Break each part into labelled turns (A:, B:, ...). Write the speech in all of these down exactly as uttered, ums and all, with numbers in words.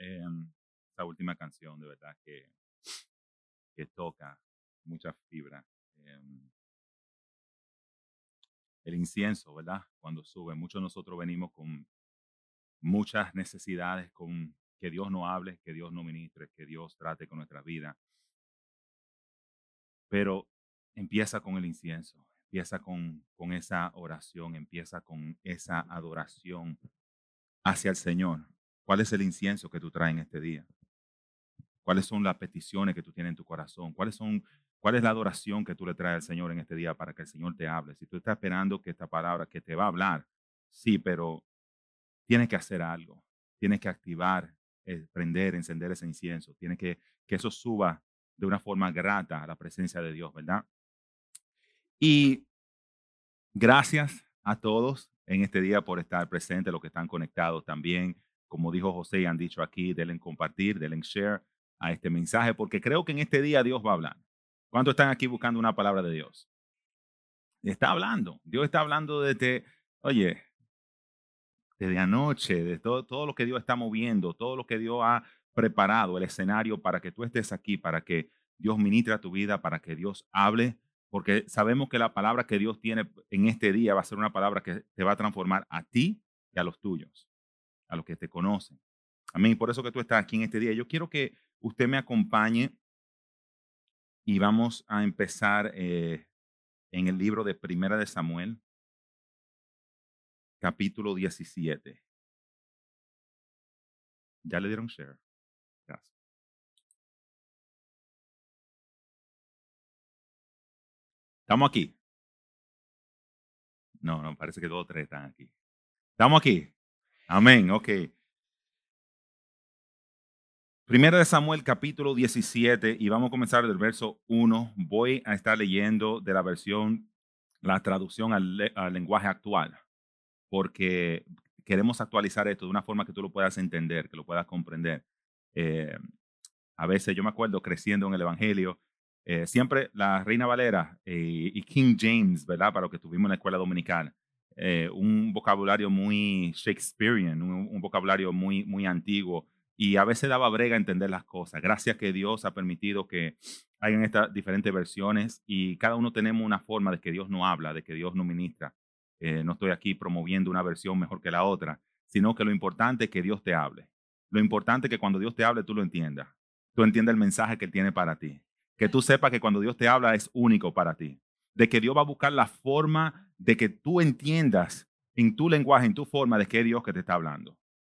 A: Eh, esta última canción, de verdad, que, que toca mucha fibra. Eh, el incienso, ¿verdad? Cuando sube, muchos de nosotros venimos con muchas necesidades, con que Dios nos hable, que Dios nos ministre, que Dios trate con nuestra vida. Pero empieza con el incienso, empieza con, con esa oración, empieza con esa adoración hacia el Señor. ¿Cuál es el incienso que tú traes en este día? ¿Cuáles son las peticiones que tú tienes en tu corazón? ¿Cuáles son, ¿Cuál es la adoración que tú le traes al Señor en este día para que el Señor te hable? Si tú estás esperando que esta palabra que te va a hablar, sí, pero tienes que hacer algo. Tienes que activar, eh, prender, encender ese incienso. Tienes que que eso suba de una forma grata a la presencia de Dios, ¿verdad? Y gracias a todos en este día por estar presentes, los que están conectados también. Como dijo José y han dicho aquí, denle compartir, denle share a este mensaje, porque creo que en este día Dios va a hablar. ¿Cuántos están aquí buscando una palabra de Dios? Está hablando. Dios está hablando desde, oye, desde anoche, de todo, todo lo que Dios está moviendo, todo lo que Dios ha preparado, el escenario para que tú estés aquí, para que Dios ministre a tu vida, para que Dios hable, porque sabemos que la palabra que Dios tiene en este día va a ser una palabra que te va a transformar a ti y a los tuyos, a los que te conocen. Amén. Por eso que tú estás aquí en este día. Yo quiero que usted me acompañe y vamos a empezar eh, en el libro de Primera de Samuel, capítulo diecisiete. ¿Ya le dieron share? Gracias. ¿Estamos aquí? No, no, parece que todos tres están aquí. ¿Estamos aquí? Amén, ok. Primera de Samuel, capítulo diecisiete, y vamos a comenzar del verso uno. Voy a estar leyendo de la versión, la traducción al, le- al lenguaje actual, porque queremos actualizar esto de una forma que tú lo puedas entender, que lo puedas comprender. Eh, a veces yo me acuerdo creciendo en el Evangelio, eh, siempre la Reina Valera eh, y King James, ¿verdad? Para lo que tuvimos en la escuela dominical, eh, un vocabulario muy Shakespearean, un, un vocabulario muy, muy antiguo, y a veces daba brega entender las cosas. Gracias que Dios ha permitido que hayan estas diferentes versiones y cada uno tenemos una forma de que Dios nos habla, de que Dios nos ministra. Eh, no estoy aquí promoviendo una versión mejor que la otra, sino que lo importante es que Dios te hable. Lo importante es que cuando Dios te hable tú lo entiendas. Tú entiendes el mensaje que Él tiene para ti. Que tú sepas que cuando Dios te habla es único para ti. De que Dios va a buscar la forma de que tú entiendas en tu lenguaje, en tu forma, de qué Dios que te está hablando.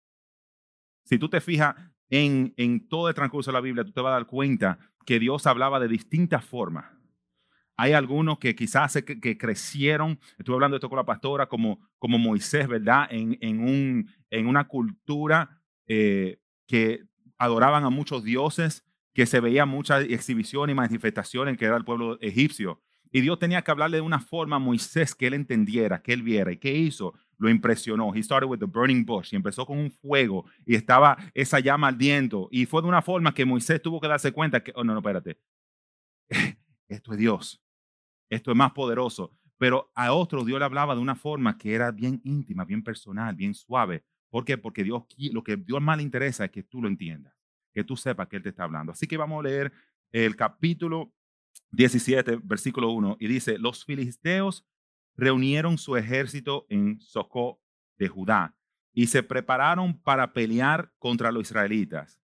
A: Si tú te fijas en, en todo el transcurso de la Biblia, tú te vas a dar cuenta que Dios hablaba de distintas formas. Hay algunos que quizás se, que, que crecieron, estuve hablando de esto con la pastora, como, como Moisés, ¿verdad? En, en, un, en una cultura eh, que adoraban a muchos dioses, que se veía muchas exhibiciones y manifestaciones que era el pueblo egipcio. Y Dios tenía que hablarle de una forma a Moisés que él entendiera, que él viera. ¿Y qué hizo? Lo impresionó. He started with the burning bush y empezó con un fuego y estaba esa llama ardiendo. Y fue de una forma que Moisés tuvo que darse cuenta que, oh, no, no, espérate. Esto es Dios. Esto es más poderoso. Pero a otros Dios le hablaba de una forma que era bien íntima, bien personal, bien suave. ¿Por qué? Porque Dios, lo que Dios más le interesa es que tú lo entiendas, que tú sepas que Él te está hablando. Así que vamos a leer el capítulo diecisiete, versículo uno, y dice, los filisteos reunieron su ejército en Socó de Judá y se prepararon para pelear contra los israelitas.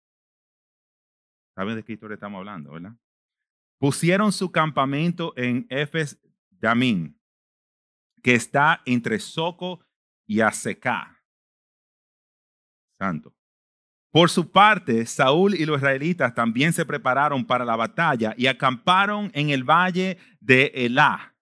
A: ¿Saben de qué historia estamos hablando, verdad? Pusieron su campamento en Efes Damín, que está entre Soco y Azecá. Santo. Por su parte, Saúl y los israelitas también se prepararon para la batalla y acamparon en el valle de Elá.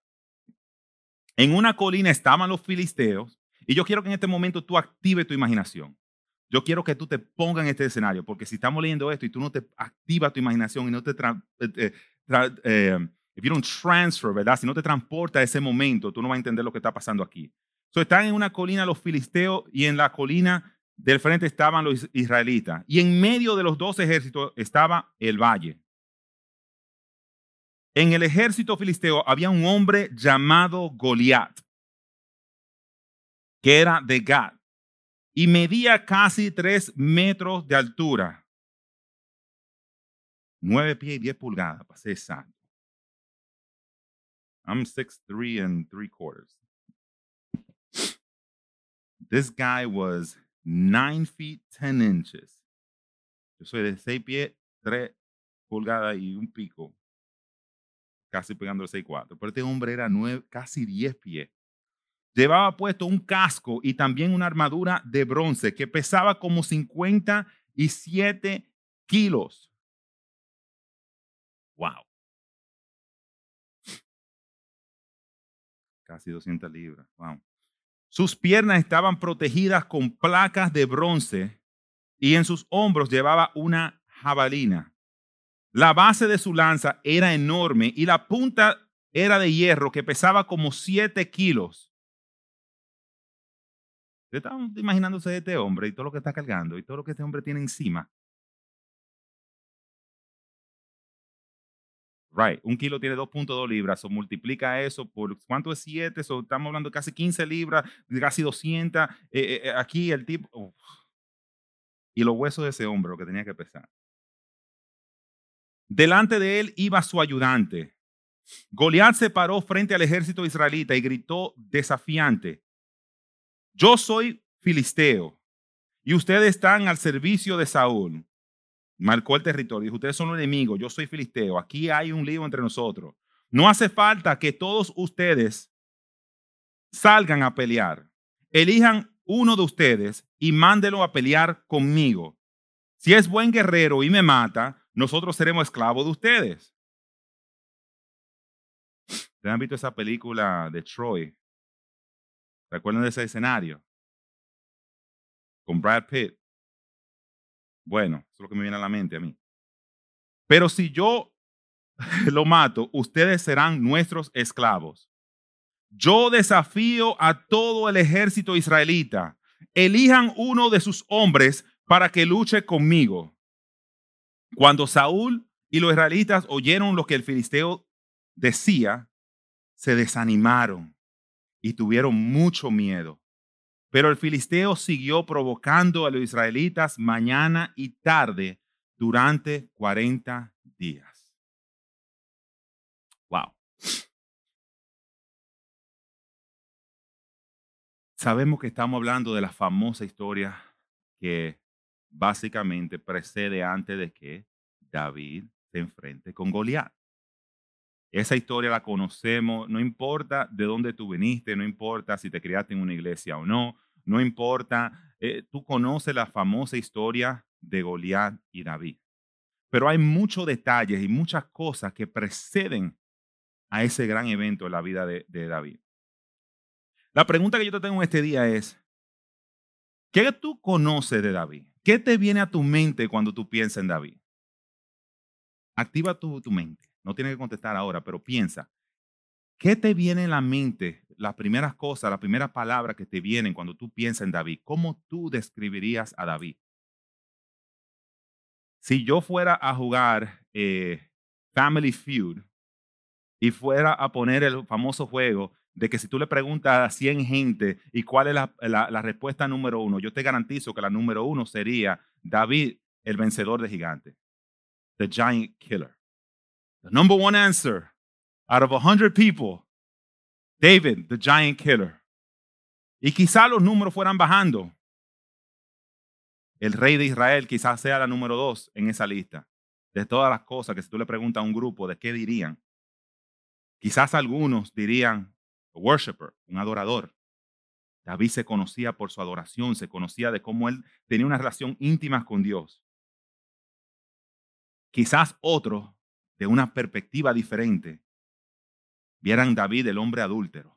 A: En una colina estaban los filisteos y yo quiero que en este momento tú actives tu imaginación. Yo quiero que tú te pongas en este escenario, porque si estamos leyendo esto y tú no te activas tu imaginación y no te tra eh, tra eh, if you don't transfer, ¿verdad? Si no te transporta a ese momento, tú no vas a entender lo que está pasando aquí. So, están en una colina los filisteos y en la colina del frente estaban los israelitas. Y en medio de los dos ejércitos estaba el valle. En el ejército filisteo había un hombre llamado Goliat, que era de Gat. y medía casi tres metros de altura. Nueve pies y diez pulgadas, para ser exacto. I'm six three and three quarters. This guy was nine feet ten inches. Yo soy de seis pies, tres pulgadas y un pico. Casi pegando el seis cuatro. Pero este hombre era nueve, casi diez pies. Llevaba puesto un casco y también una armadura de bronce que pesaba como cincuenta y siete kilos. Wow. Casi doscientas libras. Wow. Sus piernas estaban protegidas con placas de bronce y en sus hombros llevaba una jabalina. La base de su lanza era enorme y la punta era de hierro que pesaba como siete kilos. Ustedes están imaginándose de este hombre y todo lo que está cargando y todo lo que este hombre tiene encima. Right, un kilo tiene dos punto dos libras, o multiplica eso por, ¿cuánto es siete? So, estamos hablando de casi quince libras, de casi doscientas. Eh, eh, aquí el tipo, uf. Y los huesos de ese hombre, lo que tenía que pesar. Delante de él iba su ayudante. Goliat se paró frente al ejército israelita y gritó desafiante: yo soy filisteo y ustedes están al servicio de Saúl. Marcó el territorio. Dijo: ustedes son los enemigos, yo soy filisteo. Aquí hay un lío entre nosotros. No hace falta que todos ustedes salgan a pelear. Elijan uno de ustedes y mándelo a pelear conmigo. Si es buen guerrero y me mata, nosotros seremos esclavos de ustedes. ¿Ustedes han visto esa película de Troy? ¿Recuerdan de ese escenario? Con Brad Pitt. Bueno, eso es lo que me viene a la mente a mí. Pero si yo lo mato, ustedes serán nuestros esclavos. Yo desafío a todo el ejército israelita. Elijan uno de sus hombres para que luche conmigo. Cuando Saúl y los israelitas oyeron lo que el filisteo decía, se desanimaron y tuvieron mucho miedo. Pero el filisteo siguió provocando a los israelitas mañana y tarde durante cuarenta días. Wow. Sabemos que estamos hablando de la famosa historia que básicamente precede antes de que David se enfrente con Goliat. Esa historia la conocemos, no importa de dónde tú viniste, no importa si te criaste en una iglesia o no, no importa, eh, tú conoces la famosa historia de Goliat y David. Pero hay muchos detalles y muchas cosas que preceden a ese gran evento en la vida de, de David. La pregunta que yo te tengo en este día es: ¿qué tú conoces de David? ¿Qué te viene a tu mente cuando tú piensas en David? Activa tu, tu mente. No tienes que contestar ahora, pero piensa. ¿Qué te viene en la mente? Las primeras cosas, las primeras palabras que te vienen cuando tú piensas en David. ¿Cómo tú describirías a David? Si yo fuera a jugar eh, Family Feud y fuera a poner el famoso juego de que si tú le preguntas a cien gente y cuál es la, la, la respuesta número uno, yo te garantizo que la número uno sería David, el vencedor de gigantes. The Giant Killer. The number one answer out of a hundred people, David, the Giant Killer. Y quizá los números fueran bajando. El rey de Israel quizás sea la número dos en esa lista. De todas las cosas que si tú le preguntas a un grupo, ¿de qué dirían? Quizás algunos dirían a worshiper, un adorador. David se conocía por su adoración, se conocía de cómo él tenía una relación íntima con Dios. Quizás otros, de una perspectiva diferente, vieran David el hombre adúltero.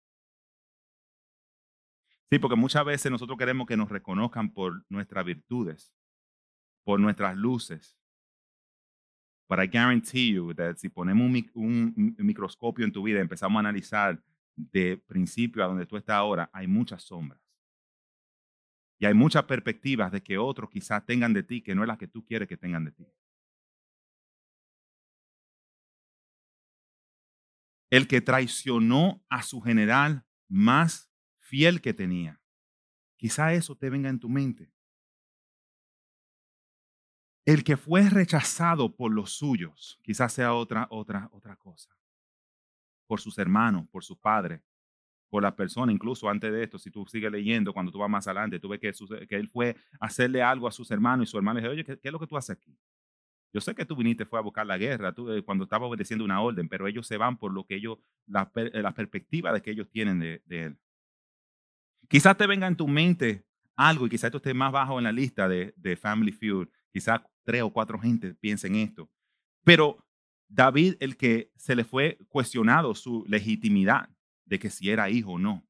A: Sí, porque muchas veces nosotros queremos que nos reconozcan por nuestras virtudes, por nuestras luces. But I guarantee you that si ponemos un, un, un microscopio en tu vida y empezamos a analizar de principio a donde tú estás ahora, hay muchas sombras. Y hay muchas perspectivas de que otros quizás tengan de ti que no es la que tú quieres que tengan de ti. El que traicionó a su general más fiel que tenía, Quizá eso te venga en tu mente. El que fue rechazado por los suyos, quizás sea otra, otra, otra cosa. Por sus hermanos, por sus padres, por la persona, incluso antes de esto, si tú sigues leyendo, cuando tú vas más adelante, tú ves que, sus- que él fue a hacerle algo a sus hermanos y su hermano le dijo, oye, ¿qué, qué es lo que tú haces aquí? Yo sé que tú viniste fue a buscar la guerra tú, eh, cuando estaba obedeciendo una orden, pero ellos se van por lo que ellos, la, per- eh, la perspectiva de que ellos tienen de, de él. Quizás te venga en tu mente algo y quizás esto esté más bajo en la lista de, de Family Feud. Quizás tres o cuatro gente piensen esto. Pero David, el que se le fue cuestionado su legitimidad de que si era hijo o no,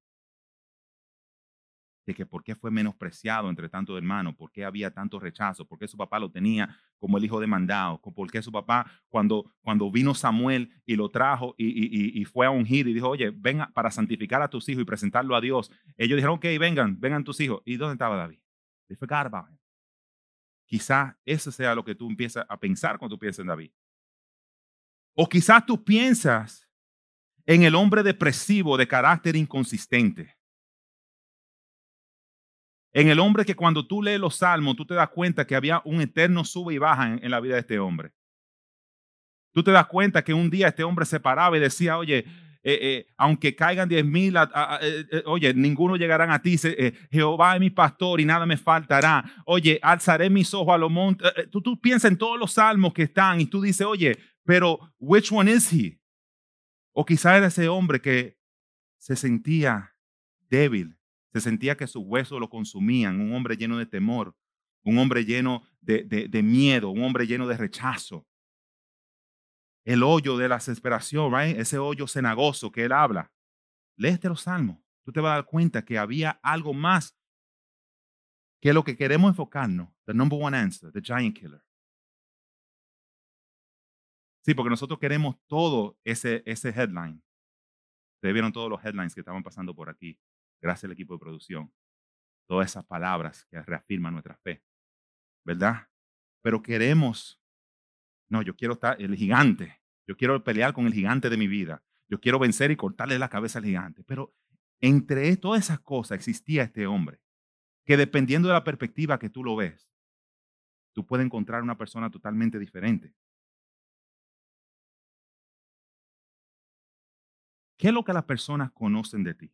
A: de que por qué fue menospreciado entre tantos hermanos, por qué había tanto rechazo, por qué su papá lo tenía como el hijo demandado, por qué su papá cuando, cuando vino Samuel y lo trajo y, y, y fue a ungir y dijo, oye, ven para santificar a tus hijos y presentarlo a Dios. Ellos dijeron, ok, vengan, vengan tus hijos. ¿Y dónde estaba David? They forgot about him. Quizás eso sea lo que tú empiezas a pensar cuando tú piensas en David. O quizás tú piensas en el hombre depresivo de carácter inconsistente. En el hombre que cuando tú lees los salmos, tú te das cuenta que había un eterno sube y baja en, en la vida de este hombre. Tú te das cuenta que un día este hombre se paraba y decía, oye, eh, eh, aunque caigan diez mil, eh, eh, oye, ninguno llegarán a ti. Eh, Jehová es mi pastor y nada me faltará. Oye, alzaré mis ojos a los montes. Eh, tú, tú piensas en todos los salmos que están y tú dices, oye, pero which one is he? O quizá era ese hombre que se sentía débil, se sentía que sus huesos lo consumían, un hombre lleno de temor, un hombre lleno de, de, de miedo, un hombre lleno de rechazo. El hoyo de la desesperación, right? Ese hoyo cenagoso que él habla. Léete los salmos. Tú te vas a dar cuenta que había algo más que lo que queremos enfocarnos. The number one answer, the giant killer. Sí, porque nosotros queremos todo ese, ese headline. Ustedes vieron todos los headlines que estaban pasando por aquí, gracias al equipo de producción. Todas esas palabras que reafirman nuestra fe, ¿verdad? Pero queremos, no, yo quiero estar el gigante. Yo quiero pelear con el gigante de mi vida. Yo quiero vencer y cortarle la cabeza al gigante. Pero entre todas esas cosas existía este hombre que dependiendo de la perspectiva que tú lo ves, tú puedes encontrar una persona totalmente diferente. ¿Qué es lo que las personas conocen de ti?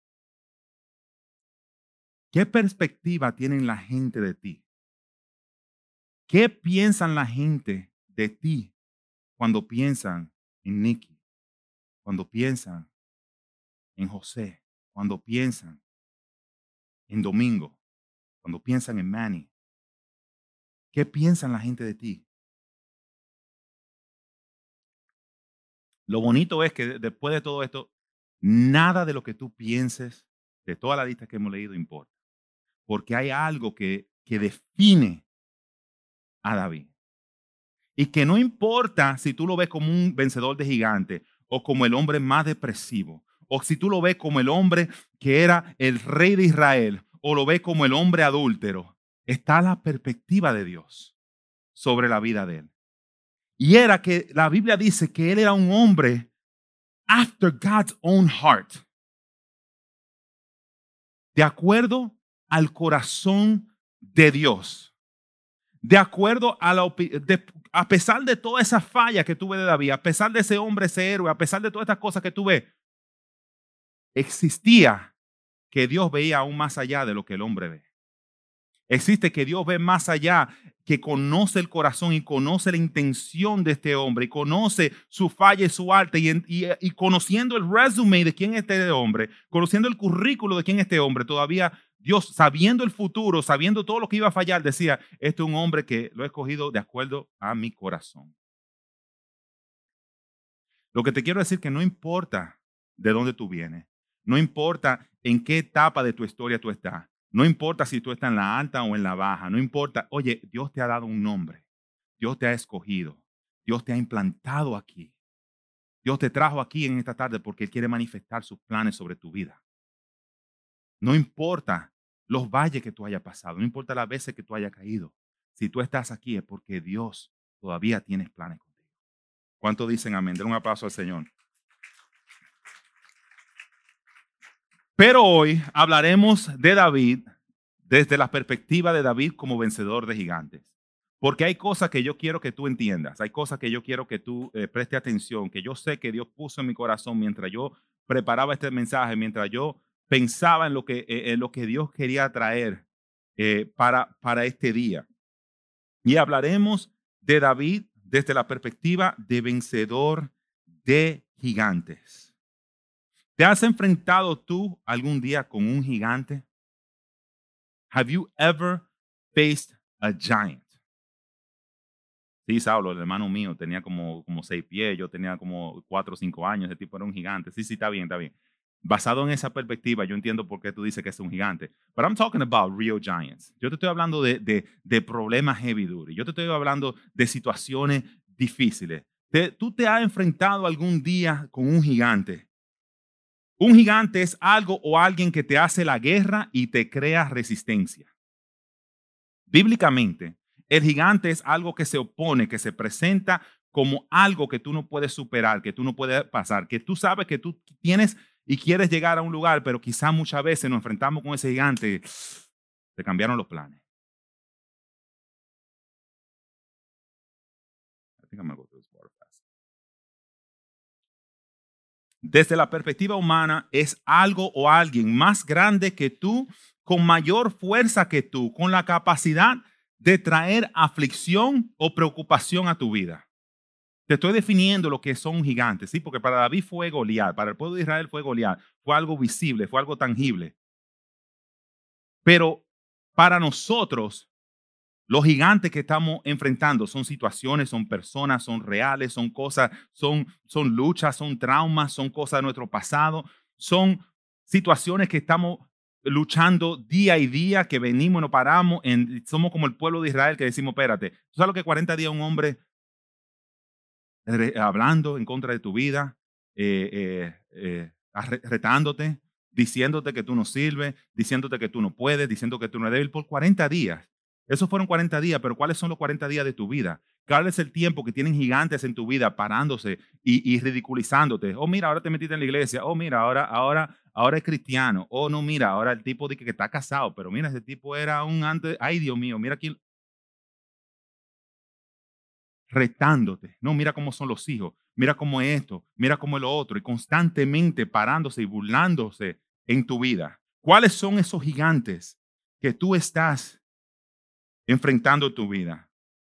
A: ¿Qué perspectiva tienen la gente de ti? ¿Qué piensan la gente de ti cuando piensan en Nicky? Cuando piensan en José? Cuando piensan en Domingo? Cuando piensan en Manny? ¿Qué piensan la gente de ti? Lo bonito es que después de todo esto, nada de lo que tú pienses, de toda la lista que hemos leído, importa. Porque hay algo que, que define a David. Y que no importa si tú lo ves como un vencedor de gigante o como el hombre más depresivo, o si tú lo ves como el hombre que era el rey de Israel, o lo ves como el hombre adúltero, está la perspectiva de Dios sobre la vida de él. Y era que la Biblia dice que él era un hombre after God's own heart, de acuerdo al corazón de Dios. De acuerdo a la opinión, a pesar de toda esa falla que tuve de David, a pesar de ese hombre, ese héroe, a pesar de todas estas cosas que tuve, existía que Dios veía aún más allá de lo que el hombre ve. Existe que Dios ve más allá, que conoce el corazón y conoce la intención de este hombre y conoce su falla y su arte y, y, y conociendo el resumen de quién es este hombre, conociendo el currículo de quién es este hombre, todavía Dios, sabiendo el futuro, sabiendo todo lo que iba a fallar, decía, este es un hombre que lo he escogido de acuerdo a mi corazón. Lo que te quiero decir que no importa de dónde tú vienes, no importa en qué etapa de tu historia tú estás, no importa si tú estás en la alta o en la baja, no importa, oye, Dios te ha dado un nombre, Dios te ha escogido, Dios te ha implantado aquí, Dios te trajo aquí en esta tarde porque Él quiere manifestar sus planes sobre tu vida. No importa los valles que tú hayas pasado, no importa las veces que tú hayas caído, si tú estás aquí es porque Dios todavía tiene planes contigo. ¿Cuántos dicen amén? Den un aplauso al Señor. Pero hoy hablaremos de David desde la perspectiva de David como vencedor de gigantes. Porque hay cosas que yo quiero que tú entiendas, hay cosas que yo quiero que tú eh, preste atención, que yo sé que Dios puso en mi corazón mientras yo preparaba este mensaje, mientras yo pensaba en lo que, eh, en lo que Dios quería traer eh, para, para este día. Y hablaremos de David desde la perspectiva de vencedor de gigantes. ¿Te has enfrentado tú algún día con un gigante? Have you ever faced a giant? Sí, Saulo, el hermano mío, tenía como, como seis pies, yo tenía como cuatro o cinco años, ese tipo era un gigante. Sí, sí, está bien, está bien. Basado en esa perspectiva, yo entiendo por qué tú dices que es un gigante. But I'm talking about real giants. Yo te estoy hablando de, de, de problemas heavy duty. Yo te estoy hablando de situaciones difíciles. Te- ¿Tú te has enfrentado algún día con un gigante? Un gigante es algo o alguien que te hace la guerra y te crea resistencia. Bíblicamente, el gigante es algo que se opone, que se presenta como algo que tú no puedes superar, que tú no puedes pasar, que tú sabes que tú tienes y quieres llegar a un lugar, pero quizá muchas veces nos enfrentamos con ese gigante, te cambiaron los planes. I think I'm gonna go through this water fast. Desde la perspectiva humana, es algo o alguien más grande que tú, con mayor fuerza que tú, con la capacidad de traer aflicción o preocupación a tu vida. Te estoy definiendo lo que son gigantes, ¿sí? Porque para David fue Goliat, para el pueblo de Israel fue Goliat, fue algo visible, fue algo tangible. Pero para nosotros, los gigantes que estamos enfrentando son situaciones, son personas, son reales, son cosas, son, son luchas, son traumas, son cosas de nuestro pasado, son situaciones que estamos luchando día y día, que venimos y nos paramos, en, somos como el pueblo de Israel que decimos, espérate, ¿tú sabes lo que cuarenta días un hombre hablando en contra de tu vida, eh, eh, eh, retándote, diciéndote que tú no sirves, diciéndote que tú no puedes, diciendo que tú no eres débil por cuarenta días? Esos fueron cuarenta días, pero ¿cuáles son los cuarenta días de tu vida? ¿Cuál es el tiempo que tienen gigantes en tu vida parándose y, y ridiculizándote? Oh, mira, ahora te metiste en la iglesia. Oh, mira, ahora, ahora, ahora es cristiano. Oh, no, mira, ahora el tipo dice que está casado, pero mira, ese tipo era un antes. Ay, Dios mío, mira quién, retándote. No, mira cómo son los hijos, mira cómo es esto, mira cómo es lo otro, y constantemente parándose y burlándose en tu vida. ¿Cuáles son esos gigantes que tú estás enfrentando en tu vida?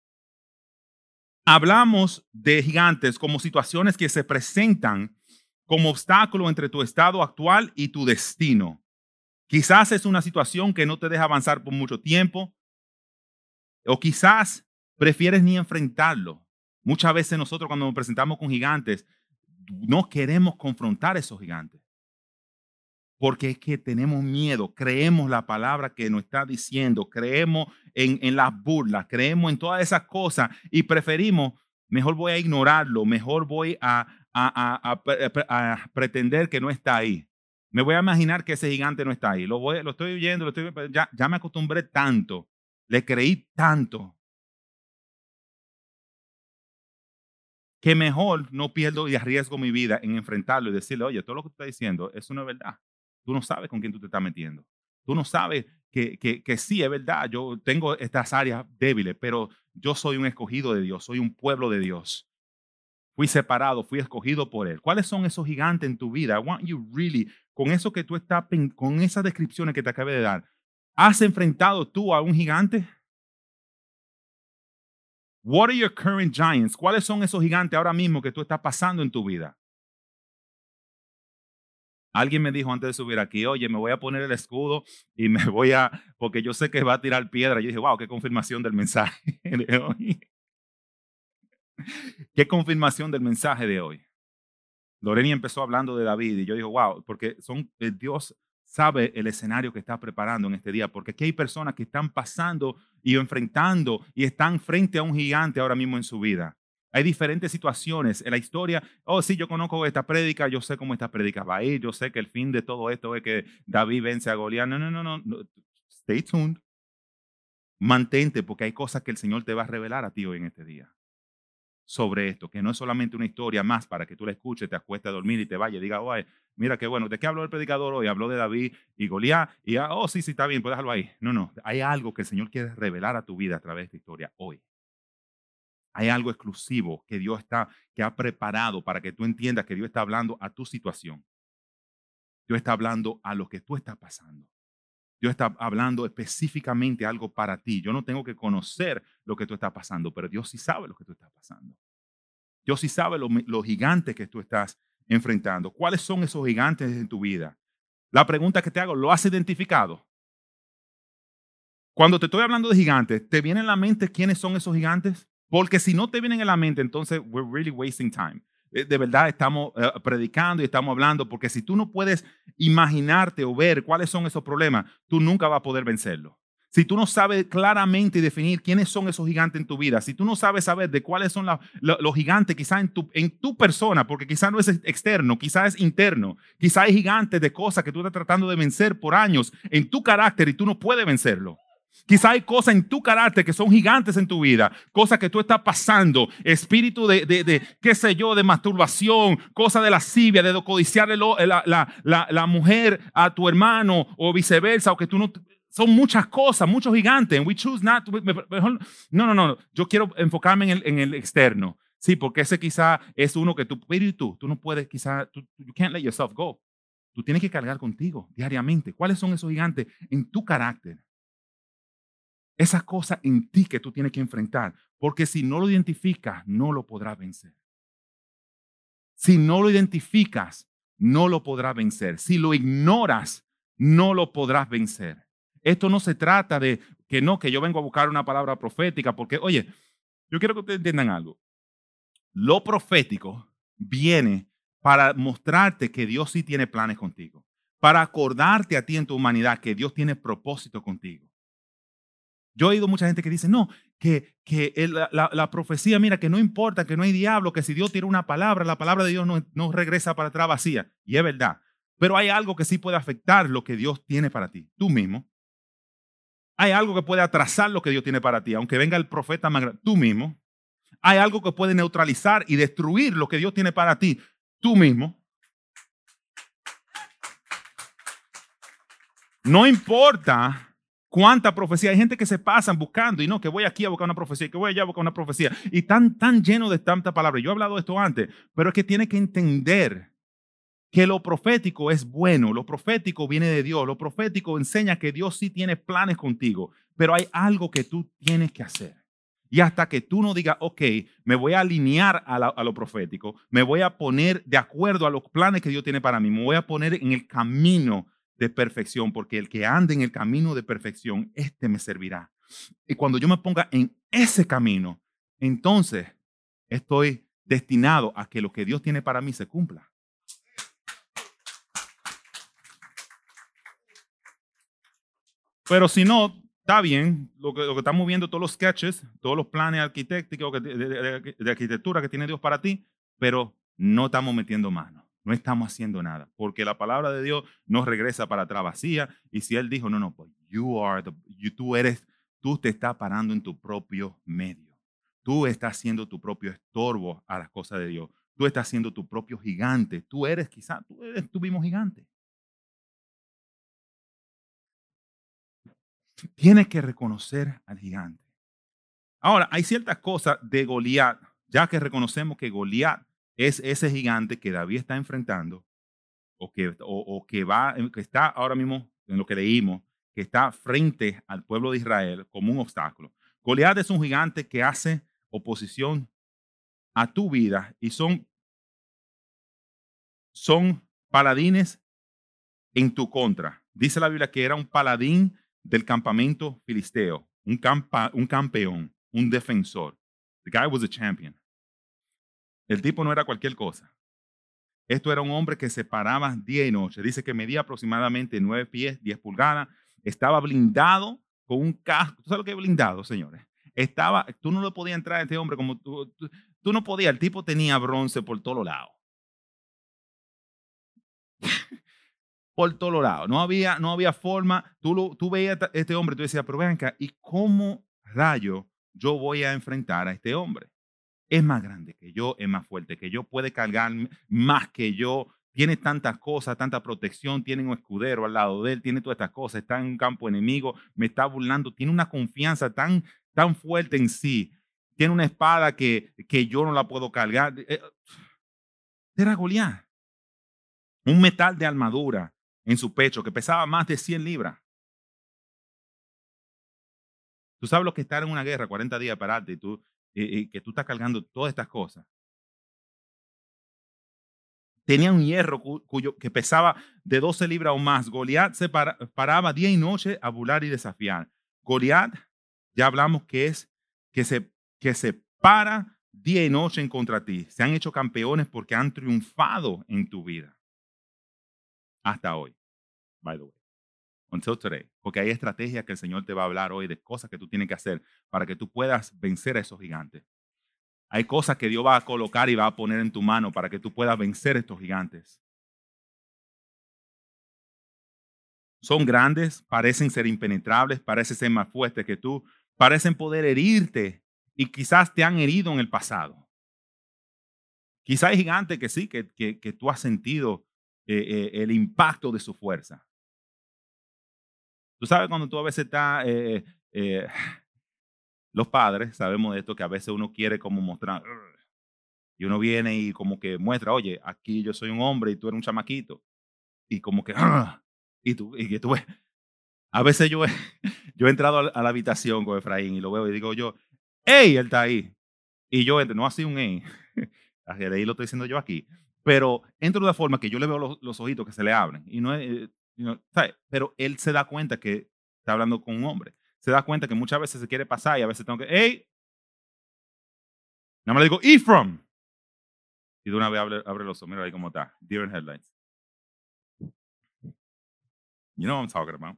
A: Hablamos de gigantes como situaciones que se presentan como obstáculo entre tu estado actual y tu destino. Quizás es una situación que no te deja avanzar por mucho tiempo, o quizás prefieres ni enfrentarlo. Muchas veces nosotros cuando nos presentamos con gigantes, no queremos confrontar a esos gigantes. Porque es que tenemos miedo, creemos la palabra que nos está diciendo, creemos en, en las burlas, creemos en todas esas cosas y preferimos, mejor voy a ignorarlo, mejor voy a, a, a, a, a pretender que no está ahí. Me voy a imaginar que ese gigante no está ahí. Lo, voy, lo estoy oyendo, lo estoy, ya, ya me acostumbré tanto, le creí tanto que mejor no pierdo y arriesgo mi vida en enfrentarlo y decirle, oye, todo lo que tú estás diciendo, eso no es verdad. Tú no sabes con quién tú te estás metiendo. Tú no sabes que, que, que sí, es verdad, yo tengo estas áreas débiles, pero yo soy un escogido de Dios, soy un pueblo de Dios. Fui separado, fui escogido por Él. ¿Cuáles son esos gigantes en tu vida? I want you really, con eso que tú estás, con esas descripciones que te acabé de dar, ¿has enfrentado tú a un gigante? What are your current giants? ¿Cuáles son esos gigantes ahora mismo que tú estás pasando en tu vida? Alguien me dijo antes de subir aquí, oye, me voy a poner el escudo y me voy a, porque yo sé que va a tirar piedra. Yo dije, wow, qué confirmación del mensaje de hoy. Qué confirmación del mensaje de hoy. Loreni empezó hablando de David y yo digo, wow, porque son, eh, Dios sabe el escenario que está preparando en este día, porque aquí hay personas que están pasando y enfrentando y están frente a un gigante ahora mismo en su vida. Hay diferentes situaciones en la historia. Oh, sí, yo conozco esta prédica, yo sé cómo esta prédica va a ir, yo sé que el fin de todo esto es que David vence a Goliat. No, no, no, no, no. Stay tuned. Mantente, porque hay cosas que el Señor te va a revelar a ti hoy en este día. sobre esto, que no es solamente una historia más para que tú la escuches, te acuestes a dormir y te vayas y digas, oye, mira qué bueno, ¿de qué habló el predicador hoy? Habló de David y Goliat y, ah, oh, sí, sí, está bien, pues déjalo ahí. No, no, hay algo que el Señor quiere revelar a tu vida a través de esta historia hoy. Hay algo exclusivo que Dios está, que ha preparado para que tú entiendas que Dios está hablando a tu situación. Dios está hablando a lo que tú estás pasando. Dios está hablando específicamente algo para ti. Yo no tengo que conocer lo que tú estás pasando, pero Dios sí sabe lo que tú estás pasando. Dios sí sabe los lo gigantes que tú estás enfrentando. ¿Cuáles son esos gigantes en tu vida? La pregunta que te hago, ¿lo has identificado? Cuando te estoy hablando de gigantes, ¿te viene en la mente quiénes son esos gigantes? Porque si no te vienen en la mente, entonces we're really wasting time. De verdad estamos uh, predicando y estamos hablando, porque si tú no puedes imaginarte o ver cuáles son esos problemas, tú nunca vas a poder vencerlos. Si tú no sabes claramente definir quiénes son esos gigantes en tu vida, si tú no sabes saber de cuáles son la, la, los gigantes quizás en tu, en tu persona, porque quizás no es externo, quizás es interno, quizás hay gigantes de cosas que tú estás tratando de vencer por años en tu carácter y tú no puedes vencerlo. Quizá hay cosas en tu carácter que son gigantes en tu vida, cosas que tú estás pasando, espíritu de, de, de qué sé yo, de masturbación, cosas de lascivia, de codiciarle la, la, la, la mujer a tu hermano o viceversa, o que tú no, son muchas cosas, muchos gigantes. And we choose not to, mejor, no, no, no, yo quiero enfocarme en el, en el externo. Sí, porque ese quizá es uno que tú, pero tú, tú no puedes quizá, tú, you can't let yourself go. Tú tienes que cargar contigo diariamente. ¿Cuáles son esos gigantes en tu carácter? Esas cosas en ti que tú tienes que enfrentar, porque si no lo identificas, no lo podrás vencer. Si no lo identificas, no lo podrás vencer. Si lo ignoras, no lo podrás vencer. Esto no se trata de que no, que yo vengo a buscar una palabra profética, porque, oye, yo quiero que ustedes entiendan algo. Lo profético viene para mostrarte que Dios sí tiene planes contigo, para acordarte a ti en tu humanidad que Dios tiene propósito contigo. Yo he oído mucha gente que dice, no, que, que el, la, la profecía, mira, que no importa, que no hay diablo, que si Dios tiene una palabra, la palabra de Dios no, no regresa para atrás vacía. Y es verdad. Pero hay algo que sí puede afectar lo que Dios tiene para ti, tú mismo. Hay algo que puede atrasar lo que Dios tiene para ti, aunque venga el profeta más grande, tú mismo. Hay algo que puede neutralizar y destruir lo que Dios tiene para ti, tú mismo. No importa cuánta profecía. Hay gente que se pasan buscando y no, que voy aquí a buscar una profecía, que voy allá a buscar una profecía. Y tan, tan lleno de tanta palabra. Yo he hablado de esto antes, pero es que tiene que entender que lo profético es bueno. Lo profético viene de Dios. Lo profético enseña que Dios sí tiene planes contigo. Pero hay algo que tú tienes que hacer. Y hasta que tú no digas, ok, me voy a alinear a, la, a lo profético, me voy a poner de acuerdo a los planes que Dios tiene para mí, me voy a poner en el camino de perfección, porque el que ande en el camino de perfección, este me servirá. Y cuando yo me ponga en ese camino, entonces estoy destinado a que lo que Dios tiene para mí se cumpla. Pero si no, está bien, lo que, lo que estamos viendo, todos los sketches, todos los planes arquitectónicos de, de, de, de arquitectura que tiene Dios para ti, pero no estamos metiendo mano. No estamos haciendo nada, porque la palabra de Dios no regresa para atrás vacía. Y si Él dijo, no, no, pues you are the, you, tú eres, tú te estás parando en tu propio medio. Tú estás siendo tu propio estorbo a las cosas de Dios. Tú estás siendo tu propio gigante. Tú eres quizás, tú eres tu mismo gigante. Tienes que reconocer al gigante. Ahora, hay ciertas cosas de Goliat, ya que reconocemos que Goliat es ese gigante que David está enfrentando, o que, o, o que, va, que está ahora mismo, en lo que leímos, que está frente al pueblo de Israel como un obstáculo. Goliat es un gigante que hace oposición a tu vida y son, son paladines en tu contra. Dice la Biblia que era un paladín del campamento filisteo, un, campa, un campeón, un defensor. The guy was a champion. El tipo no era cualquier cosa. Esto era un hombre que se paraba día y noche. Dice que medía aproximadamente nueve pies, diez pulgadas. Estaba blindado con un casco. ¿Tú sabes lo que es blindado, señores? Estaba, tú no lo podías entrar a este hombre como tú, tú, tú no podías. El tipo tenía bronce por todos lados. Por todos lados. No había, no había forma. Tú, lo, tú veías a este hombre, tú decías, pero ven acá, ¿y cómo rayo yo voy a enfrentar a este hombre? es más grande que yo, es más fuerte que yo, puede cargar más que yo, tiene tantas cosas, tanta protección, tiene un escudero al lado de él, tiene todas estas cosas, está en un campo enemigo, me está burlando, tiene una confianza tan, tan fuerte en sí, tiene una espada que, que yo no la puedo cargar. Eh, Era Goliat, un metal de armadura en su pecho que pesaba más de cien libras. Tú sabes lo que es estar en una guerra, cuarenta días pararte y tú, y, y que tú estás cargando todas estas cosas. Tenía un hierro cu- cuyo, que pesaba de doce libras o más. Goliat se para- paraba día y noche a burlar y desafiar. Goliat, ya hablamos que es que se, que se para día y noche en contra ti. Se han hecho campeones porque han triunfado en tu vida. Hasta hoy, by the way. Until today. Porque hay estrategias que el Señor te va a hablar hoy de cosas que tú tienes que hacer para que tú puedas vencer a esos gigantes. Hay cosas que Dios va a colocar y va a poner en tu mano para que tú puedas vencer a estos gigantes. Son grandes, parecen ser impenetrables, parecen ser más fuertes que tú, parecen poder herirte y quizás te han herido en el pasado. Quizás hay gigantes que sí, que, que, que tú has sentido eh, eh, el impacto de su fuerza. Tú sabes cuando tú a veces estás, eh, eh, los padres, sabemos de esto, que a veces uno quiere como mostrar, y uno viene y como que muestra, oye, aquí yo soy un hombre y tú eres un chamaquito. Y como que, y tú, y que tú ves, a veces yo he, yo he entrado a la, a la habitación con Efraín y lo veo y digo yo, hey, él está ahí. Y yo entro, no así un hey, de ahí lo estoy diciendo yo aquí, pero entro de una forma que yo le veo los, los ojitos que se le abren. Y no es, eh, you know, ¿sabe? Pero él se da cuenta que está hablando con un hombre. Se da cuenta que muchas veces se quiere pasar y a veces tengo que, hey, nada más le digo, Ephraim. Y de una vez abre, abre los ojos, mira ahí cómo está, deer in headlights. You know what I'm talking about.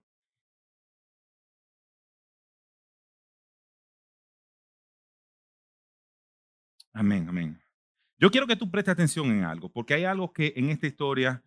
A: Amén, amén. Yo quiero que tú prestes atención en algo, porque hay algo que en esta historia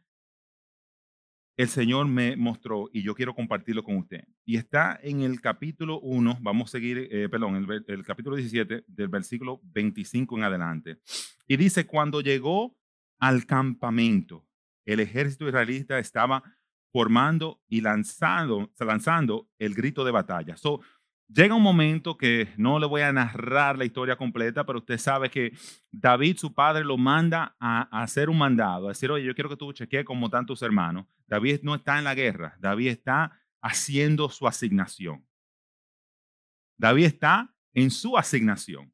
A: el Señor me mostró y yo quiero compartirlo con usted. Y está en el capítulo uno, vamos a seguir, eh, perdón, el, ver- el capítulo diecisiete, del versículo veinticinco en adelante. Y dice, cuando llegó al campamento, el ejército israelita estaba formando y lanzando, lanzando el grito de batalla. So, llega un momento que no le voy a narrar la historia completa, pero usted sabe que David, su padre, lo manda a, a hacer un mandado, a decir, oye, yo quiero que tú chequees como están tus hermanos. David no está en la guerra, David está haciendo su asignación. David está en su asignación.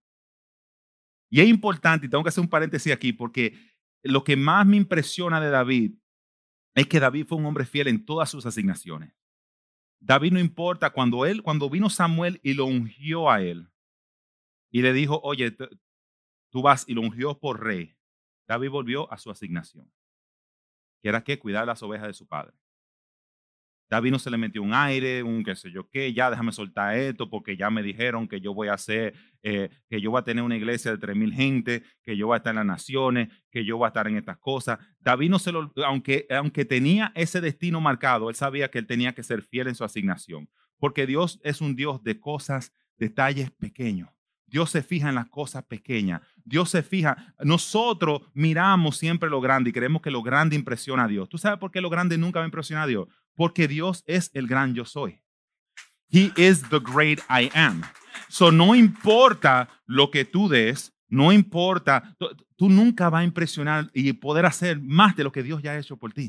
A: Y es importante, y tengo que hacer un paréntesis aquí, porque lo que más me impresiona de David es que David fue un hombre fiel en todas sus asignaciones. David no importa, cuando él, cuando vino Samuel y lo ungió a él, y le dijo, oye, t- tú vas y lo ungió por rey, David volvió a su asignación, que era que cuidar las ovejas de su padre. David no se le metió un aire, un qué sé yo qué, ya déjame soltar esto porque ya me dijeron que yo voy a hacer, eh, que yo voy a tener una iglesia de tres mil gente, que yo voy a estar en las naciones, que yo voy a estar en estas cosas. David no se lo, aunque, aunque tenía ese destino marcado, él sabía que él tenía que ser fiel en su asignación, porque Dios es un Dios de cosas, detalles pequeños. Dios se fija en las cosas pequeñas. Dios se fija. Nosotros miramos siempre lo grande y creemos que lo grande impresiona a Dios. ¿Tú sabes por qué lo grande nunca va a impresionar a Dios? Porque Dios es el gran yo soy. He is the great I am. So no importa lo que tú des, no importa, tú, tú nunca vas a impresionar y poder hacer más de lo que Dios ya ha hecho por ti.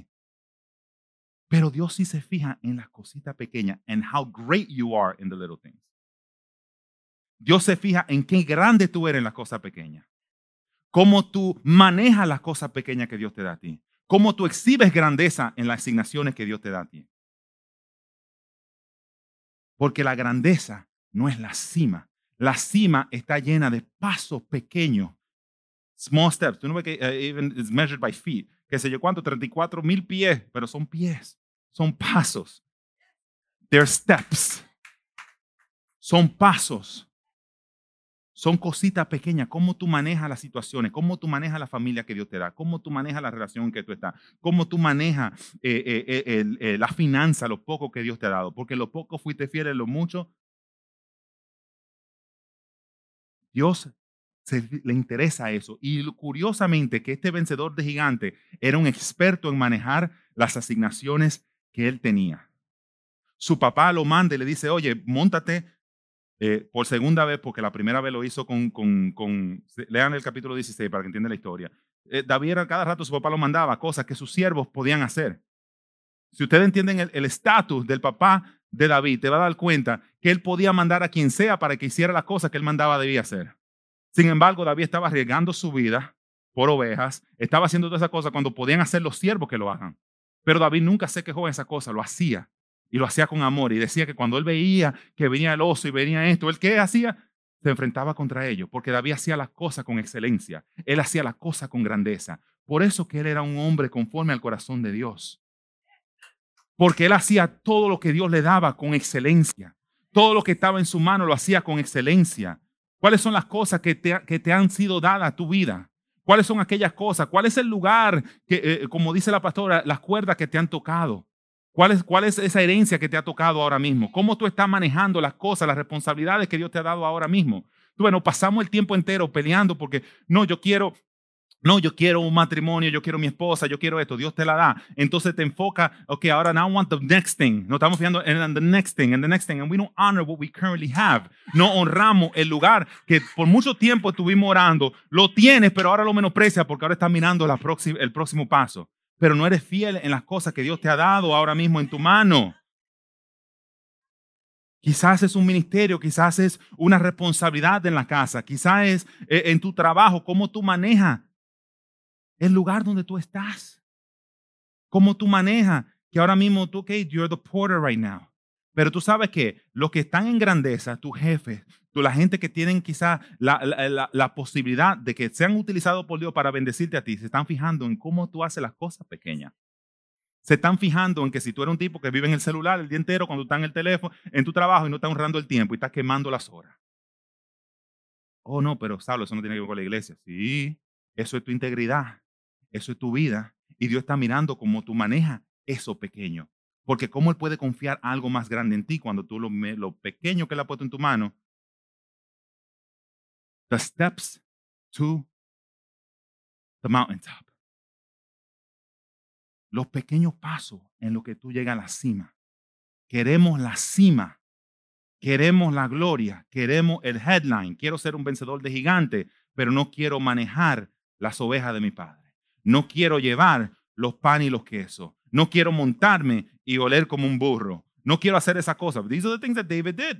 A: Pero Dios sí se fija en las cositas pequeñas, and how great you are in the little things. Dios se fija en qué grande tú eres en las cosas pequeñas. Cómo tú manejas las cosas pequeñas que Dios te da a ti. Cómo tú exhibes grandeza en las asignaciones que Dios te da a ti. Porque la grandeza no es la cima. La cima está llena de pasos pequeños. Small steps. Tú no ves que uh, even it's measured by feet. Que sé yo cuánto, treinta y cuatro mil pies, pero son pies. Son pasos. They're steps. Son pasos. Son cositas pequeñas, cómo tú manejas las situaciones, cómo tú manejas la familia que Dios te da, cómo tú manejas la relación en que tú estás, cómo tú manejas eh, eh, eh, el, eh, la finanza, lo poco que Dios te ha dado, porque lo poco fuiste fiel en lo mucho. Dios se, le interesa eso. Y curiosamente que este vencedor de gigante era un experto en manejar las asignaciones que él tenía. Su papá lo manda y le dice, oye, móntate eh, por segunda vez, porque la primera vez lo hizo con, con, con lean el capítulo dieciséis para que entiendan la historia. Eh, David era cada rato, su papá lo mandaba, cosas que sus siervos podían hacer. Si ustedes entienden el estatus del papá de David, te va a dar cuenta que él podía mandar a quien sea para que hiciera las cosas que él mandaba debía hacer. Sin embargo, David estaba arriesgando su vida por ovejas, estaba haciendo todas esas cosas cuando podían hacer los siervos que lo hagan. Pero David nunca se quejó de esa cosa, lo hacía. Y lo hacía con amor. Y decía que cuando él veía que venía el oso y venía esto, ¿él qué hacía? Se enfrentaba contra ellos, porque David hacía las cosas con excelencia. Él hacía las cosas con grandeza. Por eso que él era un hombre conforme al corazón de Dios. Porque él hacía todo lo que Dios le daba con excelencia. Todo lo que estaba en su mano lo hacía con excelencia. ¿Cuáles son las cosas que te, que te han sido dadas a tu vida? ¿Cuáles son aquellas cosas? ¿Cuál es el lugar que, eh, como dice la pastora, las cuerdas que te han tocado? ¿Cuál es, ¿Cuál es esa herencia que te ha tocado ahora mismo? ¿Cómo tú estás manejando las cosas, las responsabilidades que Dios te ha dado ahora mismo? Tú, bueno, pasamos el tiempo entero peleando porque no, yo quiero... No, yo quiero un matrimonio, yo quiero mi esposa, yo quiero esto, Dios te la da. Entonces te enfoca, ok, ahora now I want the next thing. No estamos fijando en the next thing, and the next thing, and we don't honor what we currently have. No honramos el lugar que por mucho tiempo estuvimos orando. Lo tienes, pero ahora lo menosprecia porque ahora estás mirando la próxima, el próximo paso. Pero no eres fiel en las cosas que Dios te ha dado ahora mismo en tu mano. Quizás es un ministerio, quizás es una responsabilidad en la casa, quizás es eh, en tu trabajo, cómo tú manejas el lugar donde tú estás. Cómo tú manejas que ahora mismo tú, ok, you're the porter right now. Pero tú sabes que los que están en grandeza, tus jefes, tú, la gente que tienen quizás la, la, la, la posibilidad de que sean utilizados por Dios para bendecirte a ti, se están fijando en cómo tú haces las cosas pequeñas. Se están fijando en que si tú eres un tipo que vive en el celular el día entero, cuando estás en el teléfono, en tu trabajo y no estás honrando el tiempo y estás quemando las horas. Oh, no, pero Saulo, eso no tiene que ver con la iglesia. Sí, eso es tu integridad. Eso es tu vida. Y Dios está mirando cómo tú manejas eso pequeño. Porque cómo Él puede confiar algo más grande en ti cuando tú lo, lo pequeño que Él ha puesto en tu mano. The steps to the mountaintop. Los pequeños pasos en los que tú llegas a la cima. Queremos la cima. Queremos la gloria. Queremos el headline. Quiero ser un vencedor de gigante, pero no quiero manejar las ovejas de mi padre. No quiero llevar los panes y los quesos. No quiero montarme y oler como un burro. No quiero hacer esa cosa. These are the things that David did.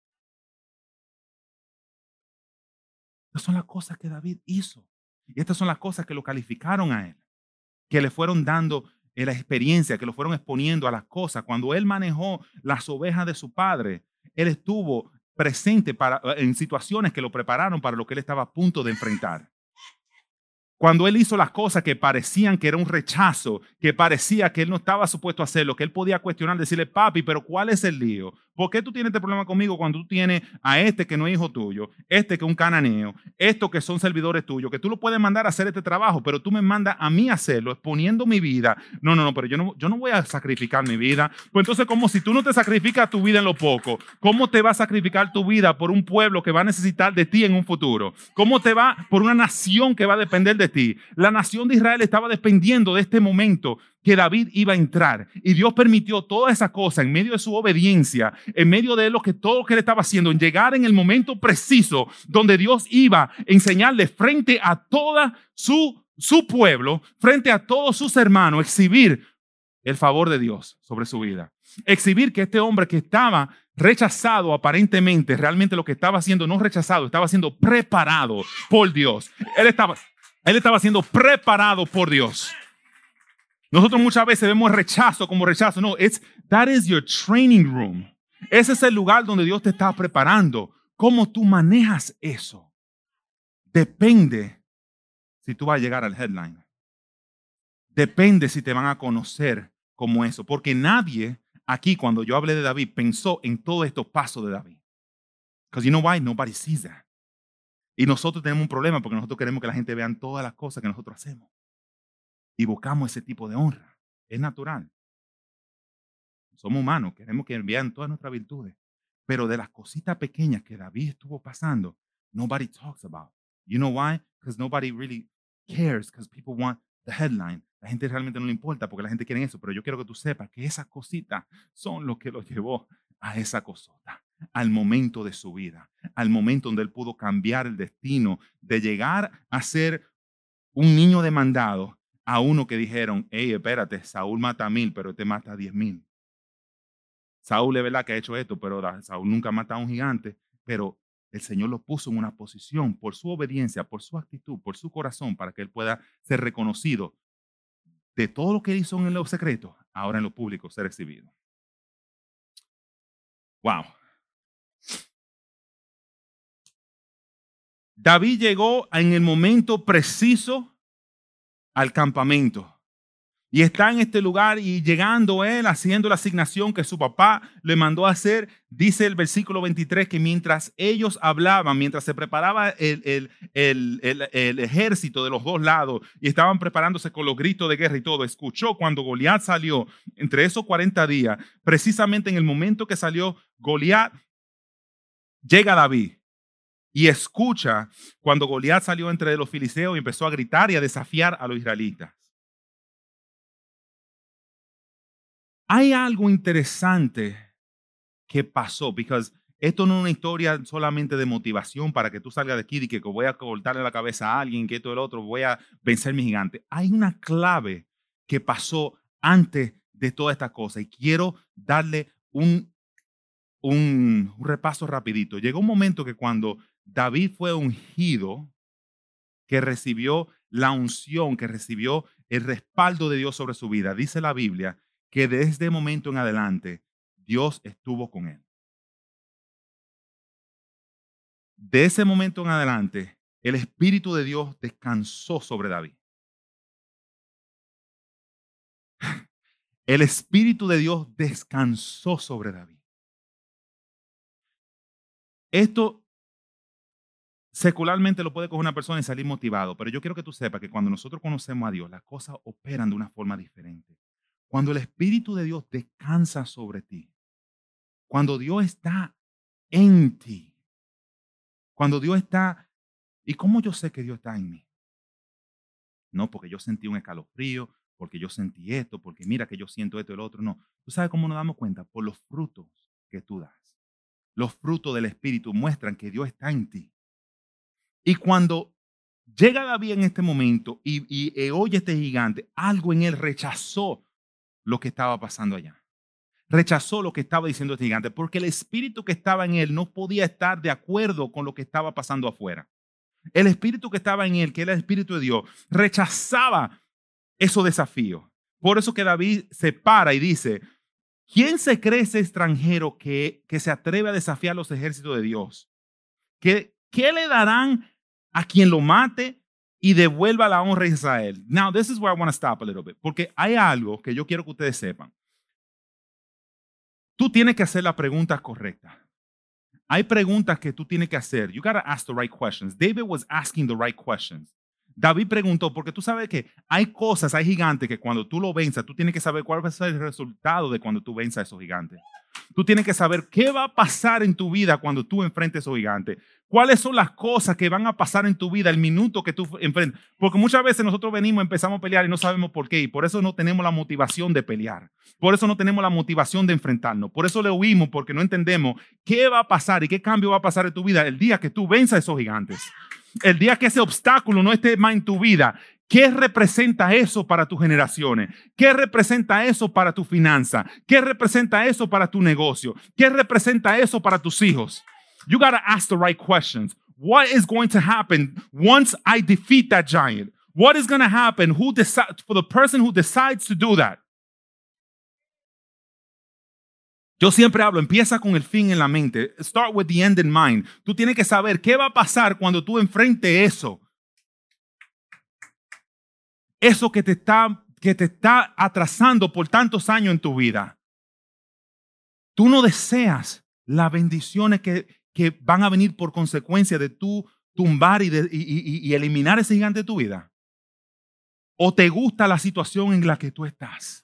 A: Estas son las cosas que David hizo. Y estas son las cosas que lo calificaron a él. Que le fueron dando la experiencia, que lo fueron exponiendo a las cosas. Cuando él manejó las ovejas de su padre, él estuvo presente para, en situaciones que lo prepararon para lo que él estaba a punto de enfrentar. Cuando él hizo las cosas que parecían que era un rechazo, que parecía que él no estaba supuesto a hacerlo, que él podía cuestionar, decirle, papi, pero ¿cuál es el lío? ¿Por qué tú tienes este problema conmigo cuando tú tienes a este que no es hijo tuyo, este que es un cananeo, estos que son servidores tuyos, que tú lo puedes mandar a hacer este trabajo, pero tú me mandas a mí a hacerlo, exponiendo mi vida? No, no, no, pero yo no, yo no voy a sacrificar mi vida. Pues entonces, como si tú no te sacrificas tu vida en lo poco, ¿cómo te va a sacrificar tu vida por un pueblo que va a necesitar de ti en un futuro? ¿Cómo te va por una nación que va a depender de ti? La nación de Israel estaba dependiendo de este momento que David iba a entrar, y Dios permitió toda esa cosa en medio de su obediencia, en medio de lo que todo lo que él estaba haciendo, en llegar en el momento preciso donde Dios iba a enseñarle frente a toda su, su pueblo, frente a todos sus hermanos, exhibir el favor de Dios sobre su vida, exhibir que este hombre que estaba rechazado aparentemente, realmente lo que estaba haciendo no rechazado, estaba siendo preparado por Dios. Él estaba, él estaba siendo preparado por Dios. Nosotros muchas veces vemos rechazo como rechazo. No, it's, that is your training room. Ese es el lugar donde Dios te está preparando. ¿Cómo tú manejas eso? Depende si tú vas a llegar al headline. Depende si te van a conocer como eso. Porque nadie aquí, cuando yo hablé de David, pensó en todos estos pasos de David. Because you know why? Nobody sees that. Y nosotros tenemos un problema porque nosotros queremos que la gente vea todas las cosas que nosotros hacemos. Y buscamos ese tipo de honra. Es natural. Somos humanos, queremos que vean todas nuestras virtudes. Pero de las cositas pequeñas que David estuvo pasando, nobody talks about. You know why? Because nobody really cares, because people want the headline. La gente realmente no le importa porque la gente quiere eso, pero yo quiero que tú sepas que esas cositas son lo que lo llevó a esa cosota, al momento de su vida, al momento donde él pudo cambiar el destino de llegar a ser un niño demandado a uno que dijeron, hey, espérate, Saúl mata a mil, pero este mata a diez mil. Saúl es verdad que ha hecho esto, pero Saúl nunca mata a un gigante, pero el Señor lo puso en una posición por su obediencia, por su actitud, por su corazón, para que él pueda ser reconocido de todo lo que hizo en lo secreto, ahora en lo público ser exhibido. Wow. David llegó en el momento preciso al campamento. Y está en este lugar y llegando él, haciendo la asignación que su papá le mandó a hacer, dice el versículo veintitrés que mientras ellos hablaban, mientras se preparaba el, el, el, el, el ejército de los dos lados y estaban preparándose con los gritos de guerra y todo, escuchó cuando Goliat salió entre esos cuarenta días, precisamente en el momento que salió Goliat, llega David y escucha cuando Goliat salió entre los filisteos y empezó a gritar y a desafiar a los israelitas. Hay algo interesante que pasó, porque esto no es una historia solamente de motivación para que tú salgas de aquí y que voy a cortarle la cabeza a alguien, que esto y el otro, voy a vencer mi gigante. Hay una clave que pasó antes de toda esta cosa y quiero darle un, un, un repaso rapidito. Llegó un momento que cuando David fue ungido, que recibió la unción, que recibió el respaldo de Dios sobre su vida, dice la Biblia, que desde este momento en adelante Dios estuvo con él. De ese momento en adelante, el Espíritu de Dios descansó sobre David. El Espíritu de Dios descansó sobre David. Esto secularmente lo puede coger una persona y salir motivado, pero yo quiero que tú sepas que cuando nosotros conocemos a Dios, las cosas operan de una forma diferente. Cuando el Espíritu de Dios descansa sobre ti, cuando Dios está en ti, cuando Dios está, ¿y cómo yo sé que Dios está en mí? No, porque yo sentí un escalofrío, porque yo sentí esto, porque mira que yo siento esto y el otro. No, ¿tú sabes cómo nos damos cuenta? Por los frutos que tú das. Los frutos del Espíritu muestran que Dios está en ti. Y cuando llega David en este momento y, y, y oye este gigante, algo en él rechazó lo que estaba pasando allá. Rechazó lo que estaba diciendo este gigante, porque el espíritu que estaba en él no podía estar de acuerdo con lo que estaba pasando afuera. El espíritu que estaba en él, que era el espíritu de Dios, rechazaba esos desafíos. Por eso que David se para y dice, ¿quién se cree ese extranjero que, que se atreve a desafiar los ejércitos de Dios? ¿Qué, qué le darán a quien lo mate y devuelva la honra a Israel? Now, this is where I want to stop a little bit, porque hay algo que yo quiero que ustedes sepan. Tú tienes que hacer la pregunta correcta. Hay preguntas que tú tienes que hacer. You gotta ask the right questions. David was asking the right questions. David preguntó, porque tú sabes que hay cosas, hay gigantes que cuando tú lo venzas, tú tienes que saber cuál va a ser el resultado de cuando tú venzas a esos gigantes. Tú tienes que saber qué va a pasar en tu vida cuando tú enfrentes a esos gigantes. ¿Cuáles son las cosas que van a pasar en tu vida el minuto que tú enfrentes? Porque muchas veces nosotros venimos, empezamos a pelear y no sabemos por qué. Y por eso no tenemos la motivación de pelear. Por eso no tenemos la motivación de enfrentarnos. Por eso le huimos, porque no entendemos qué va a pasar y qué cambio va a pasar en tu vida el día que tú venzas a esos gigantes. El día que ese obstáculo no esté más en tu vida. ¿Qué representa eso para tus generaciones? ¿Qué representa eso para tu finanza? ¿Qué representa eso para tu negocio? ¿Qué representa eso para tus hijos? You got to ask the right questions. What is going to happen once I defeat that giant? What is going to happen who decides, for the person who decides to do that? Yo siempre hablo, empieza con el fin en la mente. Start with the end in mind. Tú tienes que saber qué va a pasar cuando tú enfrentes eso. Eso que te está, que te está atrasando por tantos años en tu vida. Tú no deseas las bendiciones que, que van a venir por consecuencia de tú tumbar y, de, y, y, y eliminar ese gigante de tu vida. ¿O te gusta la situación en la que tú estás?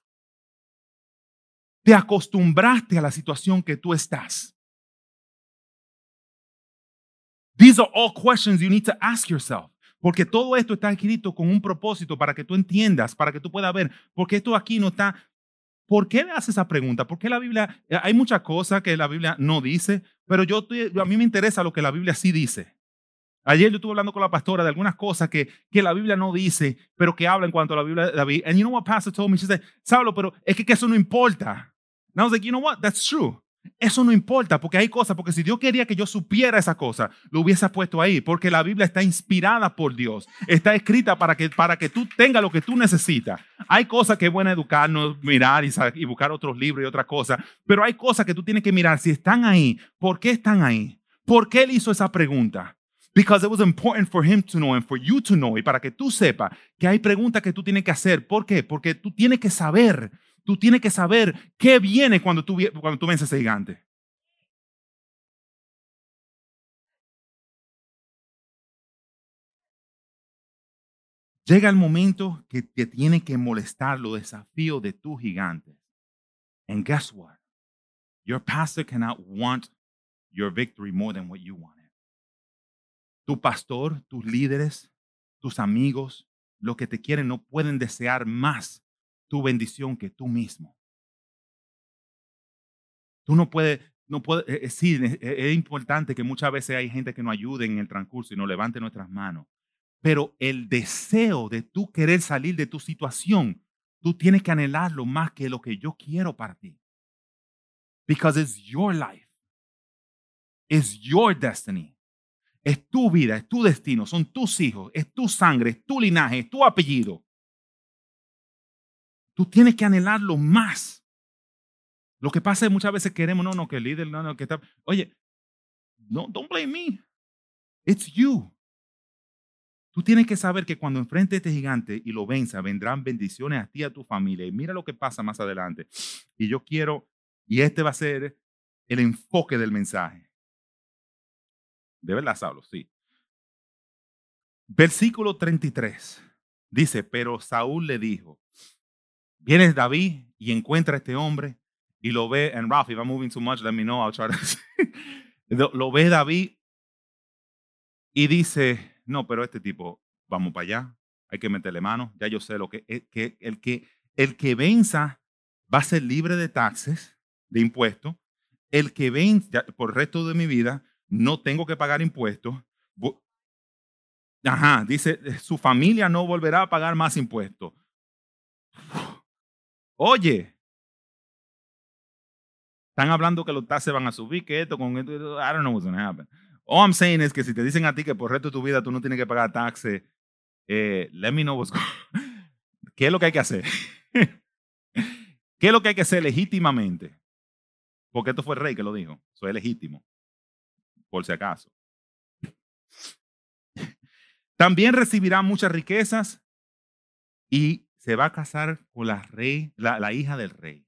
A: Te acostumbraste a la situación que tú estás. These are all questions you need to ask yourself. Porque todo esto está escrito con un propósito para que tú entiendas, para que tú puedas ver. Porque esto aquí no está. ¿Por qué le haces esa pregunta? ¿Por qué la Biblia? Hay muchas cosas que la Biblia no dice, pero yo, a mí me interesa lo que la Biblia sí dice. Ayer yo estuve hablando con la pastora de algunas cosas que, que la Biblia no dice, pero que habla en cuanto a la Biblia de David. And you know what pastor told me? She said, Saulo, pero es que, que eso no importa. And I was like, you know what? That's true. Eso no importa porque hay cosas, porque si Dios quería que yo supiera esa cosa, lo hubiese puesto ahí, porque la Biblia está inspirada por Dios, está escrita para que, para que tú tengas lo que tú necesitas. Hay cosas que es bueno educarnos, mirar y, y buscar otros libros y otras cosas, pero hay cosas que tú tienes que mirar si están ahí. ¿Por qué están ahí? ¿Por qué él hizo esa pregunta? Because it was important for him to know and for you to know, y para que tú sepas que hay preguntas que tú tienes que hacer. ¿Por qué? Porque tú tienes que saber. Tú tienes que saber qué viene cuando tú, cuando tú vences a ese gigante. Llega el momento que te tiene que molestar los desafíos de tu gigante. And guess what? Your pastor cannot want your victory more than what you want it. Tu pastor, tus líderes, tus amigos, los que te quieren no pueden desear más tu bendición que tú mismo. Tú no puedes, no puedes, eh, sí, es, es importante que muchas veces hay gente que nos ayude en el transcurso y nos levante nuestras manos. Pero el deseo de tú querer salir de tu situación, tú tienes que anhelarlo más que lo que yo quiero para ti. Because it's your life. It's your destiny. Es tu vida, es tu destino, son tus hijos, es tu sangre, es tu linaje, es tu apellido. Tú tienes que anhelarlo más. Lo que pasa es que muchas veces queremos, no, no, que el líder, no, no, que está. Oye, no, don't blame me. It's you. Tú tienes que saber que cuando enfrente a este gigante y lo venza, vendrán bendiciones a ti y a tu familia. Y mira lo que pasa más adelante. Y yo quiero, y este va a ser el enfoque del mensaje. De verdad, Saulo, sí. Versículo treinta y tres. Dice, pero Saúl le dijo, viene David y encuentra a este hombre y lo ve, and Ralph, if I'm moving too much, let me know, I'll try to. lo, lo ve David y dice, no, pero este tipo, vamos para allá, hay que meterle mano, ya yo sé lo que, el que, el que, el que venza va a ser libre de taxes, de impuestos, el que venza por el resto de mi vida, no tengo que pagar impuestos. Ajá, dice, su familia no volverá a pagar más impuestos. Oye, están hablando que los taxes van a subir, que esto, con esto, I don't know what's going to happen. All I'm saying es que si te dicen a ti que por el resto de tu vida tú no tienes que pagar taxes, eh, let me know what's going on. ¿Qué es lo que hay que hacer? ¿Qué es lo que hay que hacer legítimamente? Porque esto fue el rey que lo dijo. Eso es legítimo, por si acaso. También recibirá muchas riquezas y se va a casar con la, rey, la, la hija del rey.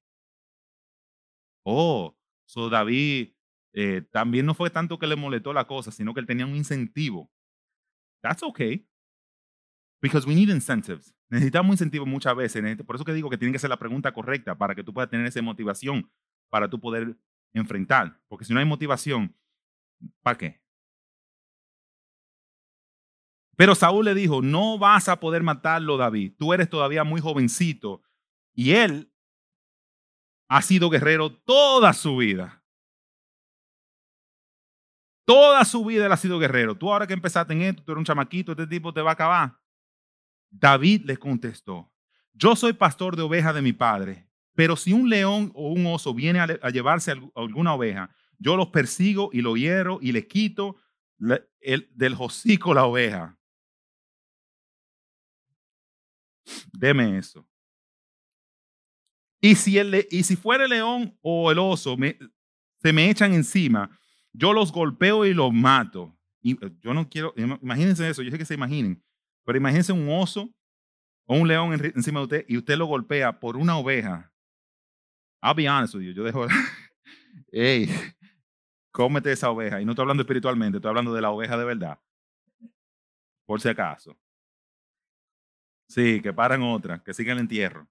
A: Oh, so David eh, también no fue tanto que le molestó la cosa, sino que él tenía un incentivo. That's okay. Because we need incentives. Necesitamos incentivos muchas veces. Por eso que digo que tiene que ser la pregunta correcta para que tú puedas tener esa motivación para tú poder enfrentar. Porque si no hay motivación, ¿para qué? Pero Saúl le dijo, no vas a poder matarlo, David. Tú eres todavía muy jovencito. Y él ha sido guerrero toda su vida. Toda su vida él ha sido guerrero. Tú ahora que empezaste en esto, tú eres un chamaquito, este tipo te va a acabar. David le contestó, yo soy pastor de ovejas de mi padre, pero si un león o un oso viene a, a llevarse a alguna oveja, yo los persigo y lo hiero y le quito le, el, del hocico la oveja. Deme eso. Y si, el, y si fuera el león o el oso me, se me echan encima, yo los golpeo y los mato. Y yo no quiero, imagínense eso, yo sé que se imaginen, pero imagínense un oso o un león en, encima de usted y usted lo golpea por una oveja. I'll be honest with you, yo dejo, hey, cómete esa oveja. Y no estoy hablando espiritualmente, estoy hablando de la oveja de verdad. Por si acaso. Sí, que paran otra, que sigan el entierro.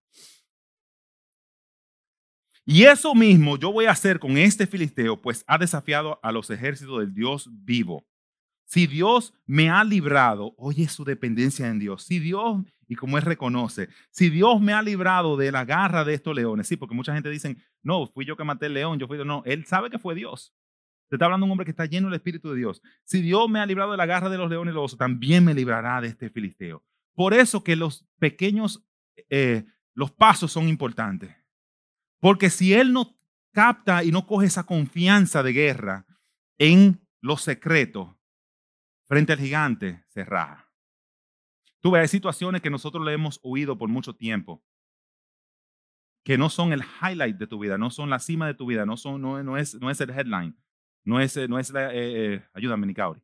A: Y eso mismo yo voy a hacer con este filisteo, pues ha desafiado a los ejércitos del Dios vivo. Si Dios me ha librado, oye su dependencia en Dios. Si Dios, y como él reconoce, si Dios me ha librado de la garra de estos leones, sí, porque mucha gente dice, no, fui yo que maté el león, yo fui yo. No, él sabe que fue Dios. Te está hablando un hombre que está lleno del Espíritu de Dios. Si Dios me ha librado de la garra de los leones y los osos, también me librará de este filisteo. Por eso que los pequeños, eh, los pasos son importantes. Porque si él no capta y no coge esa confianza de guerra en los secretos, frente al gigante, se raja. Tú ves, hay situaciones que nosotros le hemos oído por mucho tiempo, que no son el highlight de tu vida, no son la cima de tu vida, no, son, no, no, es, no es el headline, no es, no es la, eh, eh, ayúdame, Nicauri.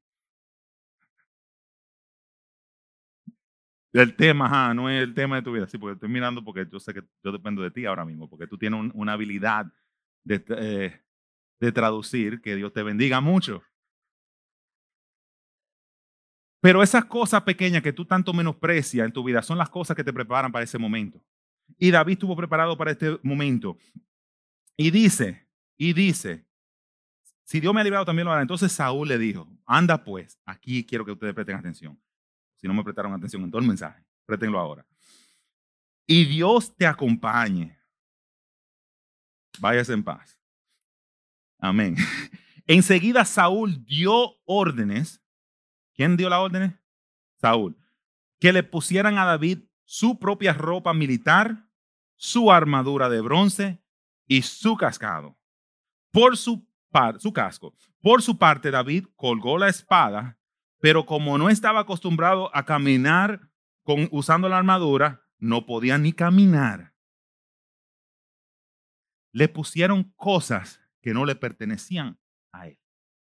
A: El tema, ajá, no es el tema de tu vida, sí, porque estoy mirando porque yo sé que yo dependo de ti ahora mismo, porque tú tienes un, una habilidad de, eh, de traducir, que Dios te bendiga mucho. Pero esas cosas pequeñas que tú tanto menosprecias en tu vida son las cosas que te preparan para ese momento. Y David estuvo preparado para este momento. Y dice, y dice, si Dios me ha librado también lo hará. Entonces Saúl le dijo, anda pues, aquí quiero que ustedes presten atención. Si no me prestaron atención en todo el mensaje, préstenlo ahora. Y Dios te acompañe. Váyase en paz. Amén. Enseguida Saúl dio órdenes. ¿Quién dio las órdenes? Saúl. Que le pusieran a David su propia ropa militar, su armadura de bronce y su cascado. Por su, par, su casco. Por su parte, David colgó la espada, pero como no estaba acostumbrado a caminar con, usando la armadura, no podía ni caminar. Le pusieron cosas que no le pertenecían a él.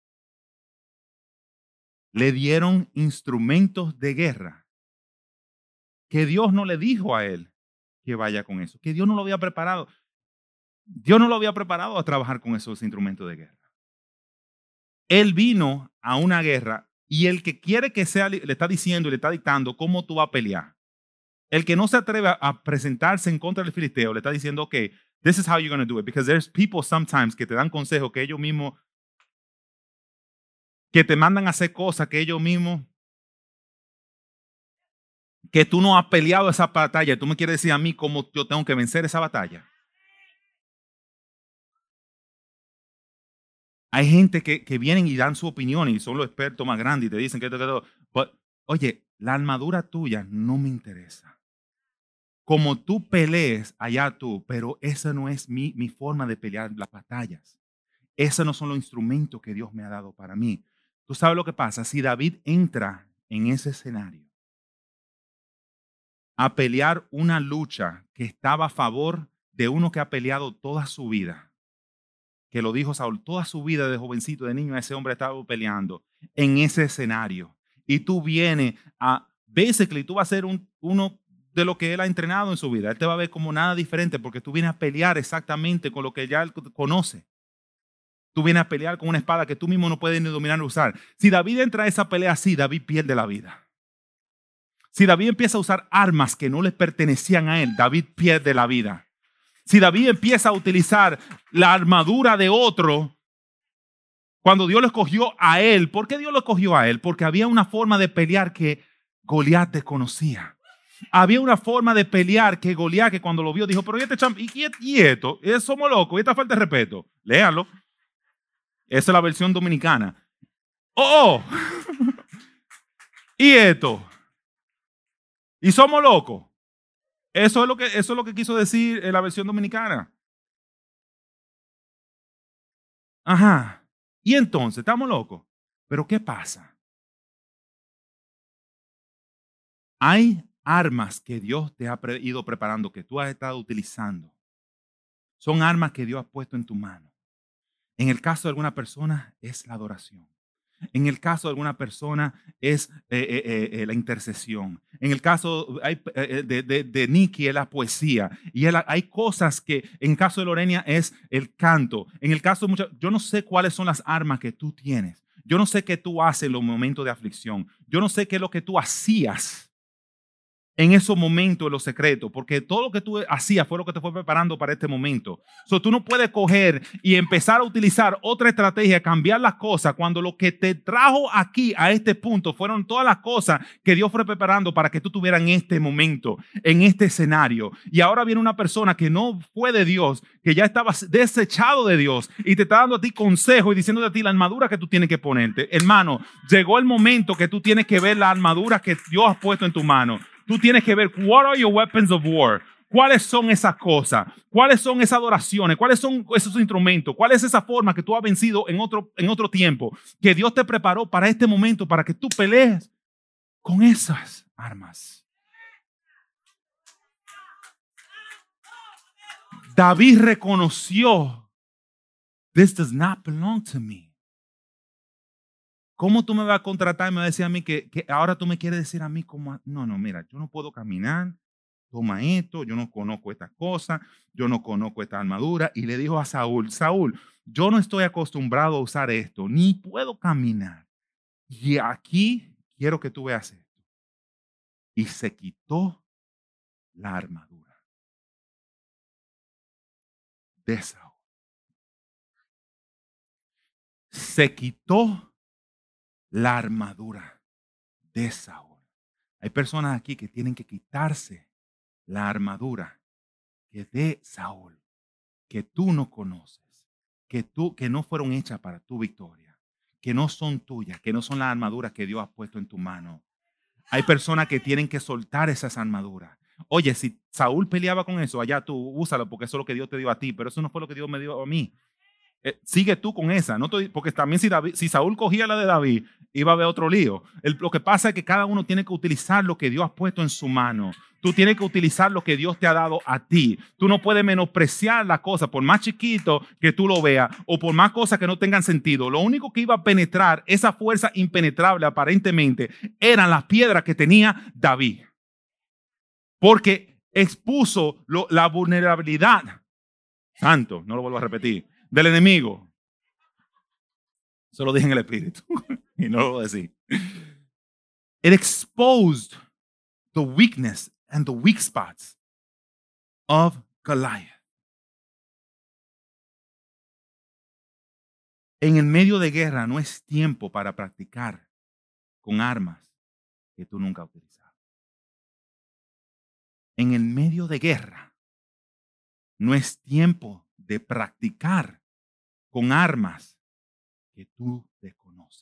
A: Le dieron instrumentos de guerra que Dios no le dijo a él que vaya con eso, que Dios no lo había preparado. Dios no lo había preparado a trabajar con esos instrumentos de guerra. Él vino a una guerra y el que quiere que sea, le está diciendo y le está dictando cómo tú vas a pelear. El que no se atreve a presentarse en contra del filisteo le está diciendo, ok, this is how you're going to do it. Because there's people sometimes que te dan consejos que ellos mismos, que te mandan a hacer cosas que ellos mismos, que tú no has peleado esa batalla. Tú me quieres decir a mí cómo yo tengo que vencer esa batalla. Hay gente que, que vienen y dan su opinión y son los expertos más grandes y te dicen que esto, que esto. But, oye, la armadura tuya no me interesa. Como tú pelees, allá tú, pero esa no es mi, mi forma de pelear las batallas. Esos no son los instrumentos que Dios me ha dado para mí. Tú sabes lo que pasa. Si David entra en ese escenario a pelear una lucha que estaba a favor de uno que ha peleado toda su vida, que lo dijo Saúl, toda su vida de jovencito, de niño, ese hombre estaba peleando en ese escenario. Y tú vienes a, basically, tú vas a ser un, uno de lo que él ha entrenado en su vida. Él te va a ver como nada diferente porque tú vienes a pelear exactamente con lo que ya él conoce. Tú vienes a pelear con una espada que tú mismo no puedes ni dominar ni usar. Si David entra a esa pelea así, David pierde la vida. Si David empieza a usar armas que no le pertenecían a él, David pierde la vida. Si David empieza a utilizar la armadura de otro, cuando Dios lo escogió a él, ¿por qué Dios lo escogió a él? Porque había una forma de pelear que Goliat desconocía. Había una forma de pelear que Goliat, que cuando lo vio, dijo, pero ¿y este champ? ¿Y, y esto? ¿Somos locos? ¿Y esta falta de respeto? Léanlo. Esa es la versión dominicana. ¡Oh! oh. ¿Y esto? ¿Y somos locos? Eso es lo que, eso es lo que quiso decir en la versión dominicana. Ajá. Y entonces, ¿estamos locos? ¿Pero qué pasa? Hay armas que Dios te ha ido preparando, que tú has estado utilizando. Son armas que Dios ha puesto en tu mano. En el caso de alguna persona es la adoración. En el caso de alguna persona es eh, eh, eh, la intercesión. En el caso hay, eh, de, de, de Nicky es la poesía. Y él, hay cosas que en el caso de Lorenia es el canto. En el caso de muchas, yo no sé cuáles son las armas que tú tienes. Yo no sé qué tú haces en los momentos de aflicción. Yo no sé qué es lo que tú hacías en esos momentos, en los secretos, porque todo lo que tú hacías fue lo que te fue preparando para este momento. So, tú no puedes coger y empezar a utilizar otra estrategia, cambiar las cosas, cuando lo que te trajo aquí a este punto fueron todas las cosas que Dios fue preparando para que tú tuvieras en este momento, en este escenario. Y ahora viene una persona que no fue de Dios, que ya estaba desechado de Dios y te está dando a ti consejo y diciéndote a ti la armadura que tú tienes que ponerte. Hermano, llegó el momento que tú tienes que ver la armadura que Dios ha puesto en tu mano. Tú tienes que ver, what are your weapons of war? ¿Cuáles son esas cosas? ¿Cuáles son esas adoraciones? ¿Cuáles son esos instrumentos? ¿Cuál es esa forma que tú has vencido en otro, en otro tiempo? Que Dios te preparó para este momento, para que tú pelees con esas armas. David reconoció, this does not belong to me. ¿Cómo tú me vas a contratar y me vas a decir a mí que, que ahora tú me quieres decir a mí como, no, no, mira, yo no puedo caminar, toma esto, yo no conozco estas cosas, yo no conozco esta armadura. Y le dijo a Saúl, Saúl, yo no estoy acostumbrado a usar esto, ni puedo caminar. Y aquí quiero que tú veas esto. Y se quitó la armadura de Saúl. Se quitó la armadura de Saúl. Hay personas aquí que tienen que quitarse la armadura que de Saúl, que tú no conoces, que tú que no fueron hechas para tu victoria, que no son tuyas, que no son las armaduras que Dios ha puesto en tu mano. Hay personas que tienen que soltar esas armaduras. Oye, si Saúl peleaba con eso, allá tú úsalo porque eso es lo que Dios te dio a ti, pero eso no fue lo que Dios me dio a mí. Eh, sigue tú con esa, no te, porque también si, David, si Saúl cogía la de David, iba a haber otro lío. El, lo que pasa es que cada uno tiene que utilizar lo que Dios ha puesto en su mano. Tú tienes que utilizar lo que Dios te ha dado a ti. Tú no puedes menospreciar la cosa por más chiquito que tú lo veas o por más cosas que no tengan sentido. Lo único que iba a penetrar esa fuerza impenetrable aparentemente eran las piedras que tenía David. Porque expuso lo, la vulnerabilidad. Santo, no lo vuelvo a repetir. Del enemigo. Eso lo dije en el espíritu y no lo voy a decir. It exposed the weakness and the weak spots of Goliath. En el medio de guerra no es tiempo para practicar con armas que tú nunca has utilizado. En el medio de guerra no es tiempo de practicar con armas que tú desconoces.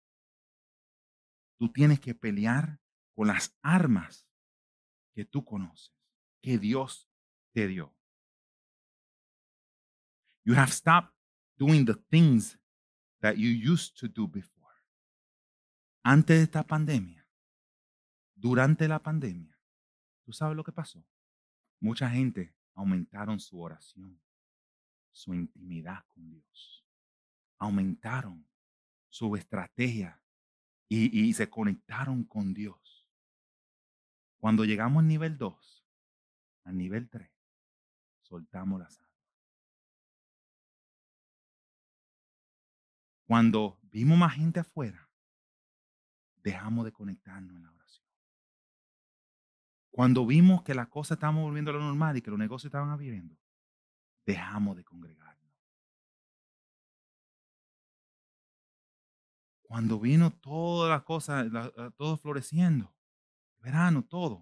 A: Tú tienes que pelear con las armas que tú conoces, que Dios te dio. You have stopped doing the things that you used to do before. Antes de esta pandemia, durante la pandemia, ¿tú sabes lo que pasó? Mucha gente aumentaron su oración, su intimidad con Dios. Aumentaron su estrategia y, y se conectaron con Dios. Cuando llegamos al nivel dos, al nivel tres, soltamos las armas. Cuando vimos más gente afuera, dejamos de conectarnos en la oración. Cuando vimos que las cosas estaban volviendo a lo normal y que los negocios estaban abriendo, dejamos de congregarnos. Cuando vino todas las cosas, la, la, todo floreciendo, verano, todo.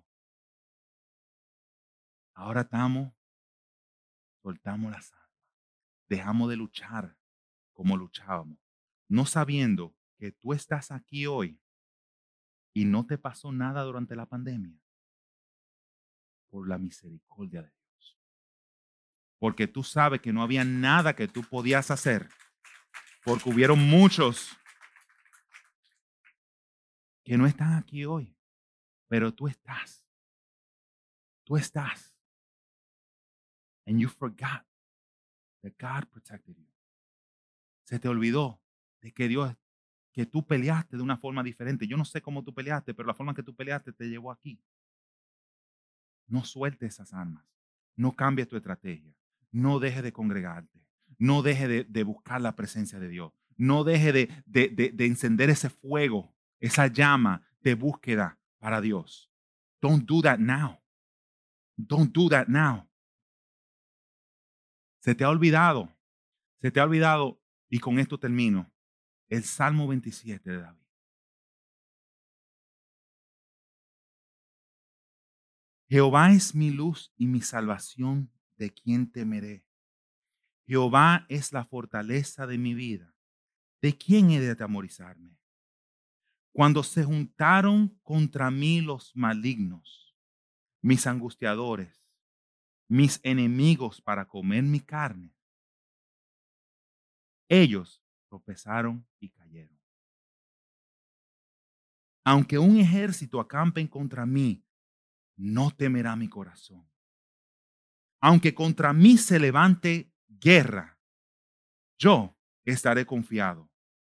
A: Ahora estamos, soltamos las armas. Dejamos de luchar como luchábamos, no sabiendo que tú estás aquí hoy y no te pasó nada durante la pandemia por la misericordia de Dios. Porque tú sabes que no había nada que tú podías hacer, porque hubieron muchos que no están aquí hoy, pero tú estás. Tú estás. And you forgot that God protected you. Se te olvidó de que Dios, que tú peleaste de una forma diferente. Yo no sé cómo tú peleaste, pero la forma que tú peleaste te llevó aquí. No sueltes esas armas. No cambies tu estrategia. No dejes de congregarte. No dejes de, de buscar la presencia de Dios. No dejes de, de, de, de encender ese fuego, esa llama de búsqueda para Dios. Don't do that now. Don't do that now. Se te ha olvidado. Se te ha olvidado. Y con esto termino. El Salmo veintisiete de David. Jehová es mi luz y mi salvación, ¿de quién temeré? Jehová es la fortaleza de mi vida, ¿de quién he de atemorizarme? Cuando se juntaron contra mí los malignos, mis angustiadores, mis enemigos para comer mi carne, ellos tropezaron y cayeron. Aunque un ejército acampe contra mí, no temerá mi corazón. Aunque contra mí se levante guerra, yo estaré confiado.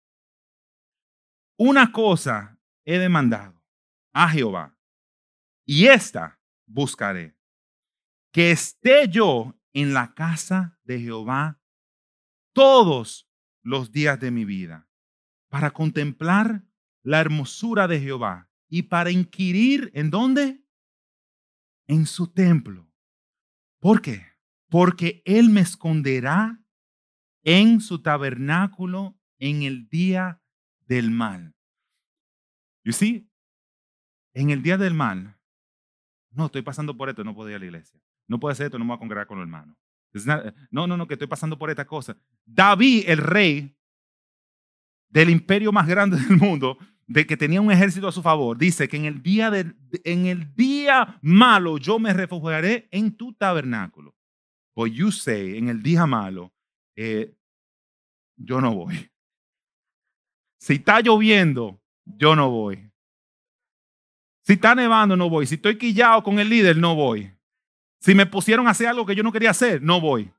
A: Una cosa he demandado a Jehová, y esta buscaré, que esté yo en la casa de Jehová todos los días de mi vida, para contemplar la hermosura de Jehová y para inquirir en dónde, en su templo. ¿Por qué? Porque él me esconderá en su tabernáculo en el día del mal. You see, en el día del mal, no, estoy pasando por esto, no puedo ir a la iglesia. No puedo hacer esto, no me voy a congregar con los hermanos. No, no, no, que estoy pasando por esta cosa. David, el rey del imperio más grande del mundo, de que tenía un ejército a su favor, dice que en el día, de, en el día malo yo me refugiaré en tu tabernáculo. But you say, en el día malo, eh, yo no voy. Si está lloviendo, yo no voy. Si está nevando, no voy. Si estoy quillado con el líder, no voy. Si me pusieron a hacer algo que yo no quería hacer, no voy.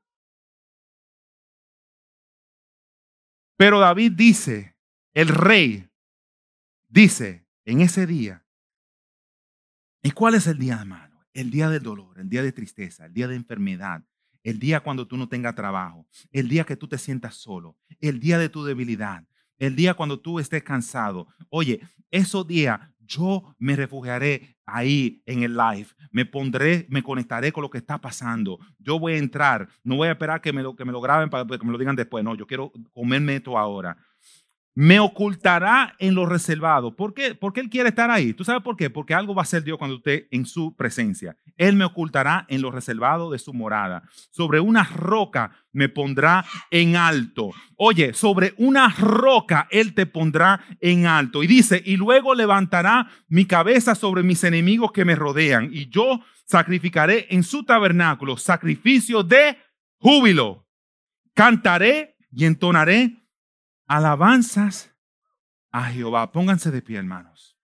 A: Pero David dice, el rey dice en ese día, ¿y cuál es el día malo? El día del dolor, el día de tristeza, el día de enfermedad, el día cuando tú no tengas trabajo, el día que tú te sientas solo, el día de tu debilidad, el día cuando tú estés cansado. Oye, esos días yo me refugiaré ahí en el live, me pondré, me conectaré con lo que está pasando. Yo voy a entrar, no voy a esperar que me lo, que me lo graben para que me lo digan después. No, yo quiero comerme esto ahora. Me ocultará en lo reservado. ¿Por qué? Porque Él quiere estar ahí. ¿Tú sabes por qué? Porque algo va a hacer Dios cuando esté en su presencia. Él me ocultará en lo reservado de su morada. Sobre una roca me pondrá en alto. Oye, sobre una roca Él te pondrá en alto. Y dice, y luego levantará mi cabeza sobre mis enemigos que me rodean. Y yo sacrificaré en su tabernáculo sacrificio de júbilo. Cantaré y entonaré alabanzas a Jehová. Pónganse de pie, hermanos.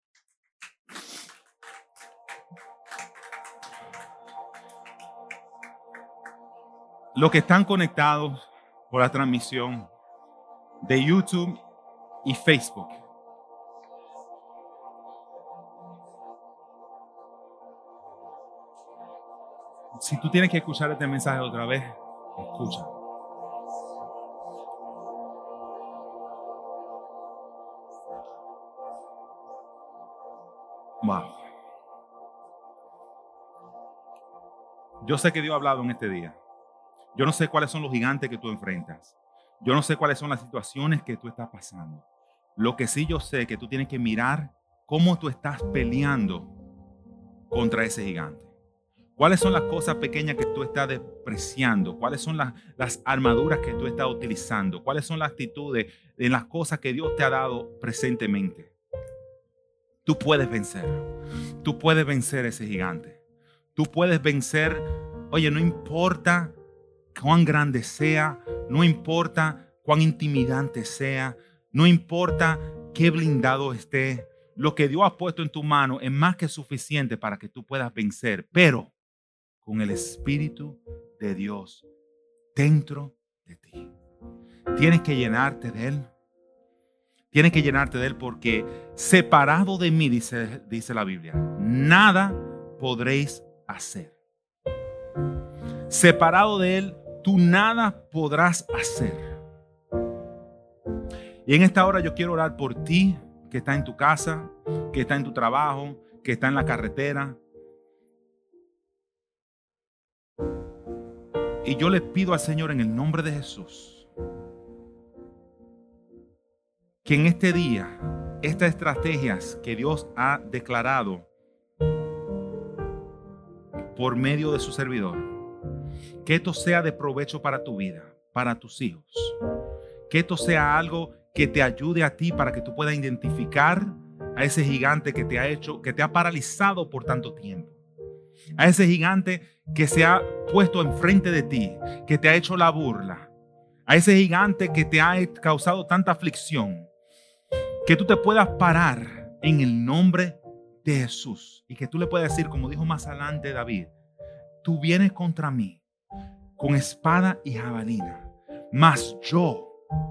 A: Los que están conectados por la transmisión de YouTube y Facebook. Si tú tienes que escuchar este mensaje otra vez, escucha. Wow. Yo sé que Dios ha hablado en este día. Yo no sé cuáles son los gigantes que tú enfrentas. Yo no sé cuáles son las situaciones que tú estás pasando. Lo que sí yo sé es que tú tienes que mirar cómo tú estás peleando contra ese gigante. ¿Cuáles son las cosas pequeñas que tú estás despreciando? ¿Cuáles son las, las armaduras que tú estás utilizando? ¿Cuáles son las actitudes en las cosas que Dios te ha dado presentemente? Tú puedes vencer. Tú puedes vencer ese gigante. Tú puedes vencer, oye, no importa cuán grande sea, no importa cuán intimidante sea, no importa qué blindado esté, lo que Dios ha puesto en tu mano es más que suficiente para que tú puedas vencer, pero con el Espíritu de Dios dentro de ti. Tienes que llenarte de Él. Tienes que llenarte de Él porque separado de mí, dice, dice la Biblia, nada podréis hacer. Separado de Él, tú nada podrás hacer. Y en esta hora yo quiero orar por ti que está en tu casa, que está en tu trabajo, que está en la carretera. Y yo le pido al Señor en el nombre de Jesús que en este día, estas estrategias que Dios ha declarado por medio de su servidor, que esto sea de provecho para tu vida, para tus hijos. Que esto sea algo que te ayude a ti para que tú puedas identificar a ese gigante que te ha hecho, que te ha paralizado por tanto tiempo. A ese gigante que se ha puesto enfrente de ti, que te ha hecho la burla. A ese gigante que te ha causado tanta aflicción. Que tú te puedas parar en el nombre de Jesús y que tú le puedas decir, como dijo más adelante David, tú vienes contra mí con espada y jabalina, mas yo,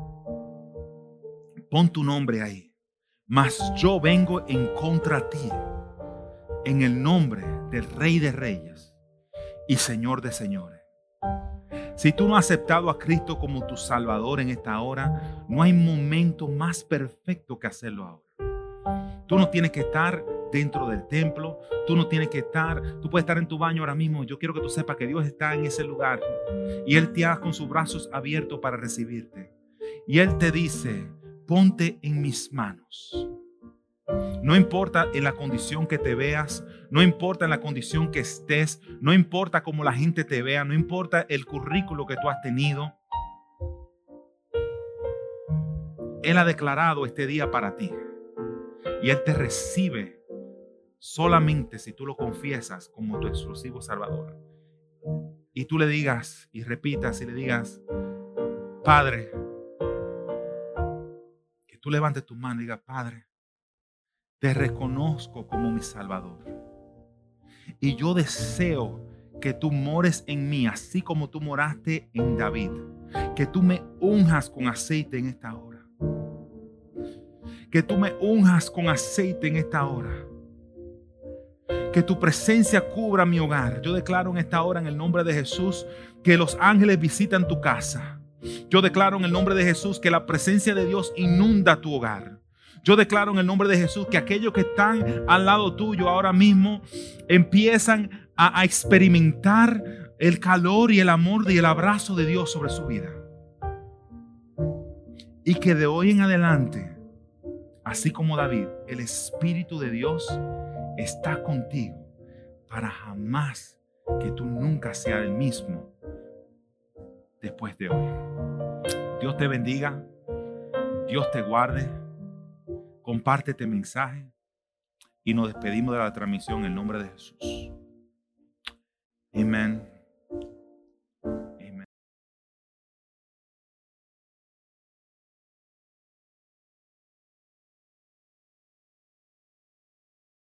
A: pon tu nombre ahí, mas yo vengo en contra ti en el nombre del Rey de Reyes y Señor de Señores. Si tú no has aceptado a Cristo como tu Salvador en esta hora, no hay momento más perfecto que hacerlo ahora. Tú no tienes que estar dentro del templo, tú no tienes que estar, tú puedes estar en tu baño ahora mismo. Yo quiero que tú sepas que Dios está en ese lugar y Él te ha con sus brazos abiertos para recibirte. Y Él te dice, ponte en mis manos. No importa en la condición que te veas, no importa en la condición que estés, no importa cómo la gente te vea, no importa el currículo que tú has tenido. Él ha declarado este día para ti y Él te recibe solamente si tú lo confiesas como tu exclusivo Salvador. Y tú le digas y repitas y le digas, Padre, que tú levantes tu mano y digas, Padre, te reconozco como mi Salvador. Y yo deseo que tú mores en mí, así como tú moraste en David. Que tú me unjas con aceite en esta hora. Que tú me unjas con aceite en esta hora. Que tu presencia cubra mi hogar. Yo declaro en esta hora, en el nombre de Jesús, que los ángeles visitan tu casa. Yo declaro en el nombre de Jesús que la presencia de Dios inunda tu hogar. Yo declaro en el nombre de Jesús que aquellos que están al lado tuyo ahora mismo empiezan a, a experimentar el calor y el amor y el abrazo de Dios sobre su vida. Y que de hoy en adelante, así como David, el Espíritu de Dios está contigo para jamás que tú nunca seas el mismo después de hoy. Dios te bendiga. Dios te guarde. Comparte este mensaje y nos despedimos de la transmisión en el nombre de Jesús. Amén.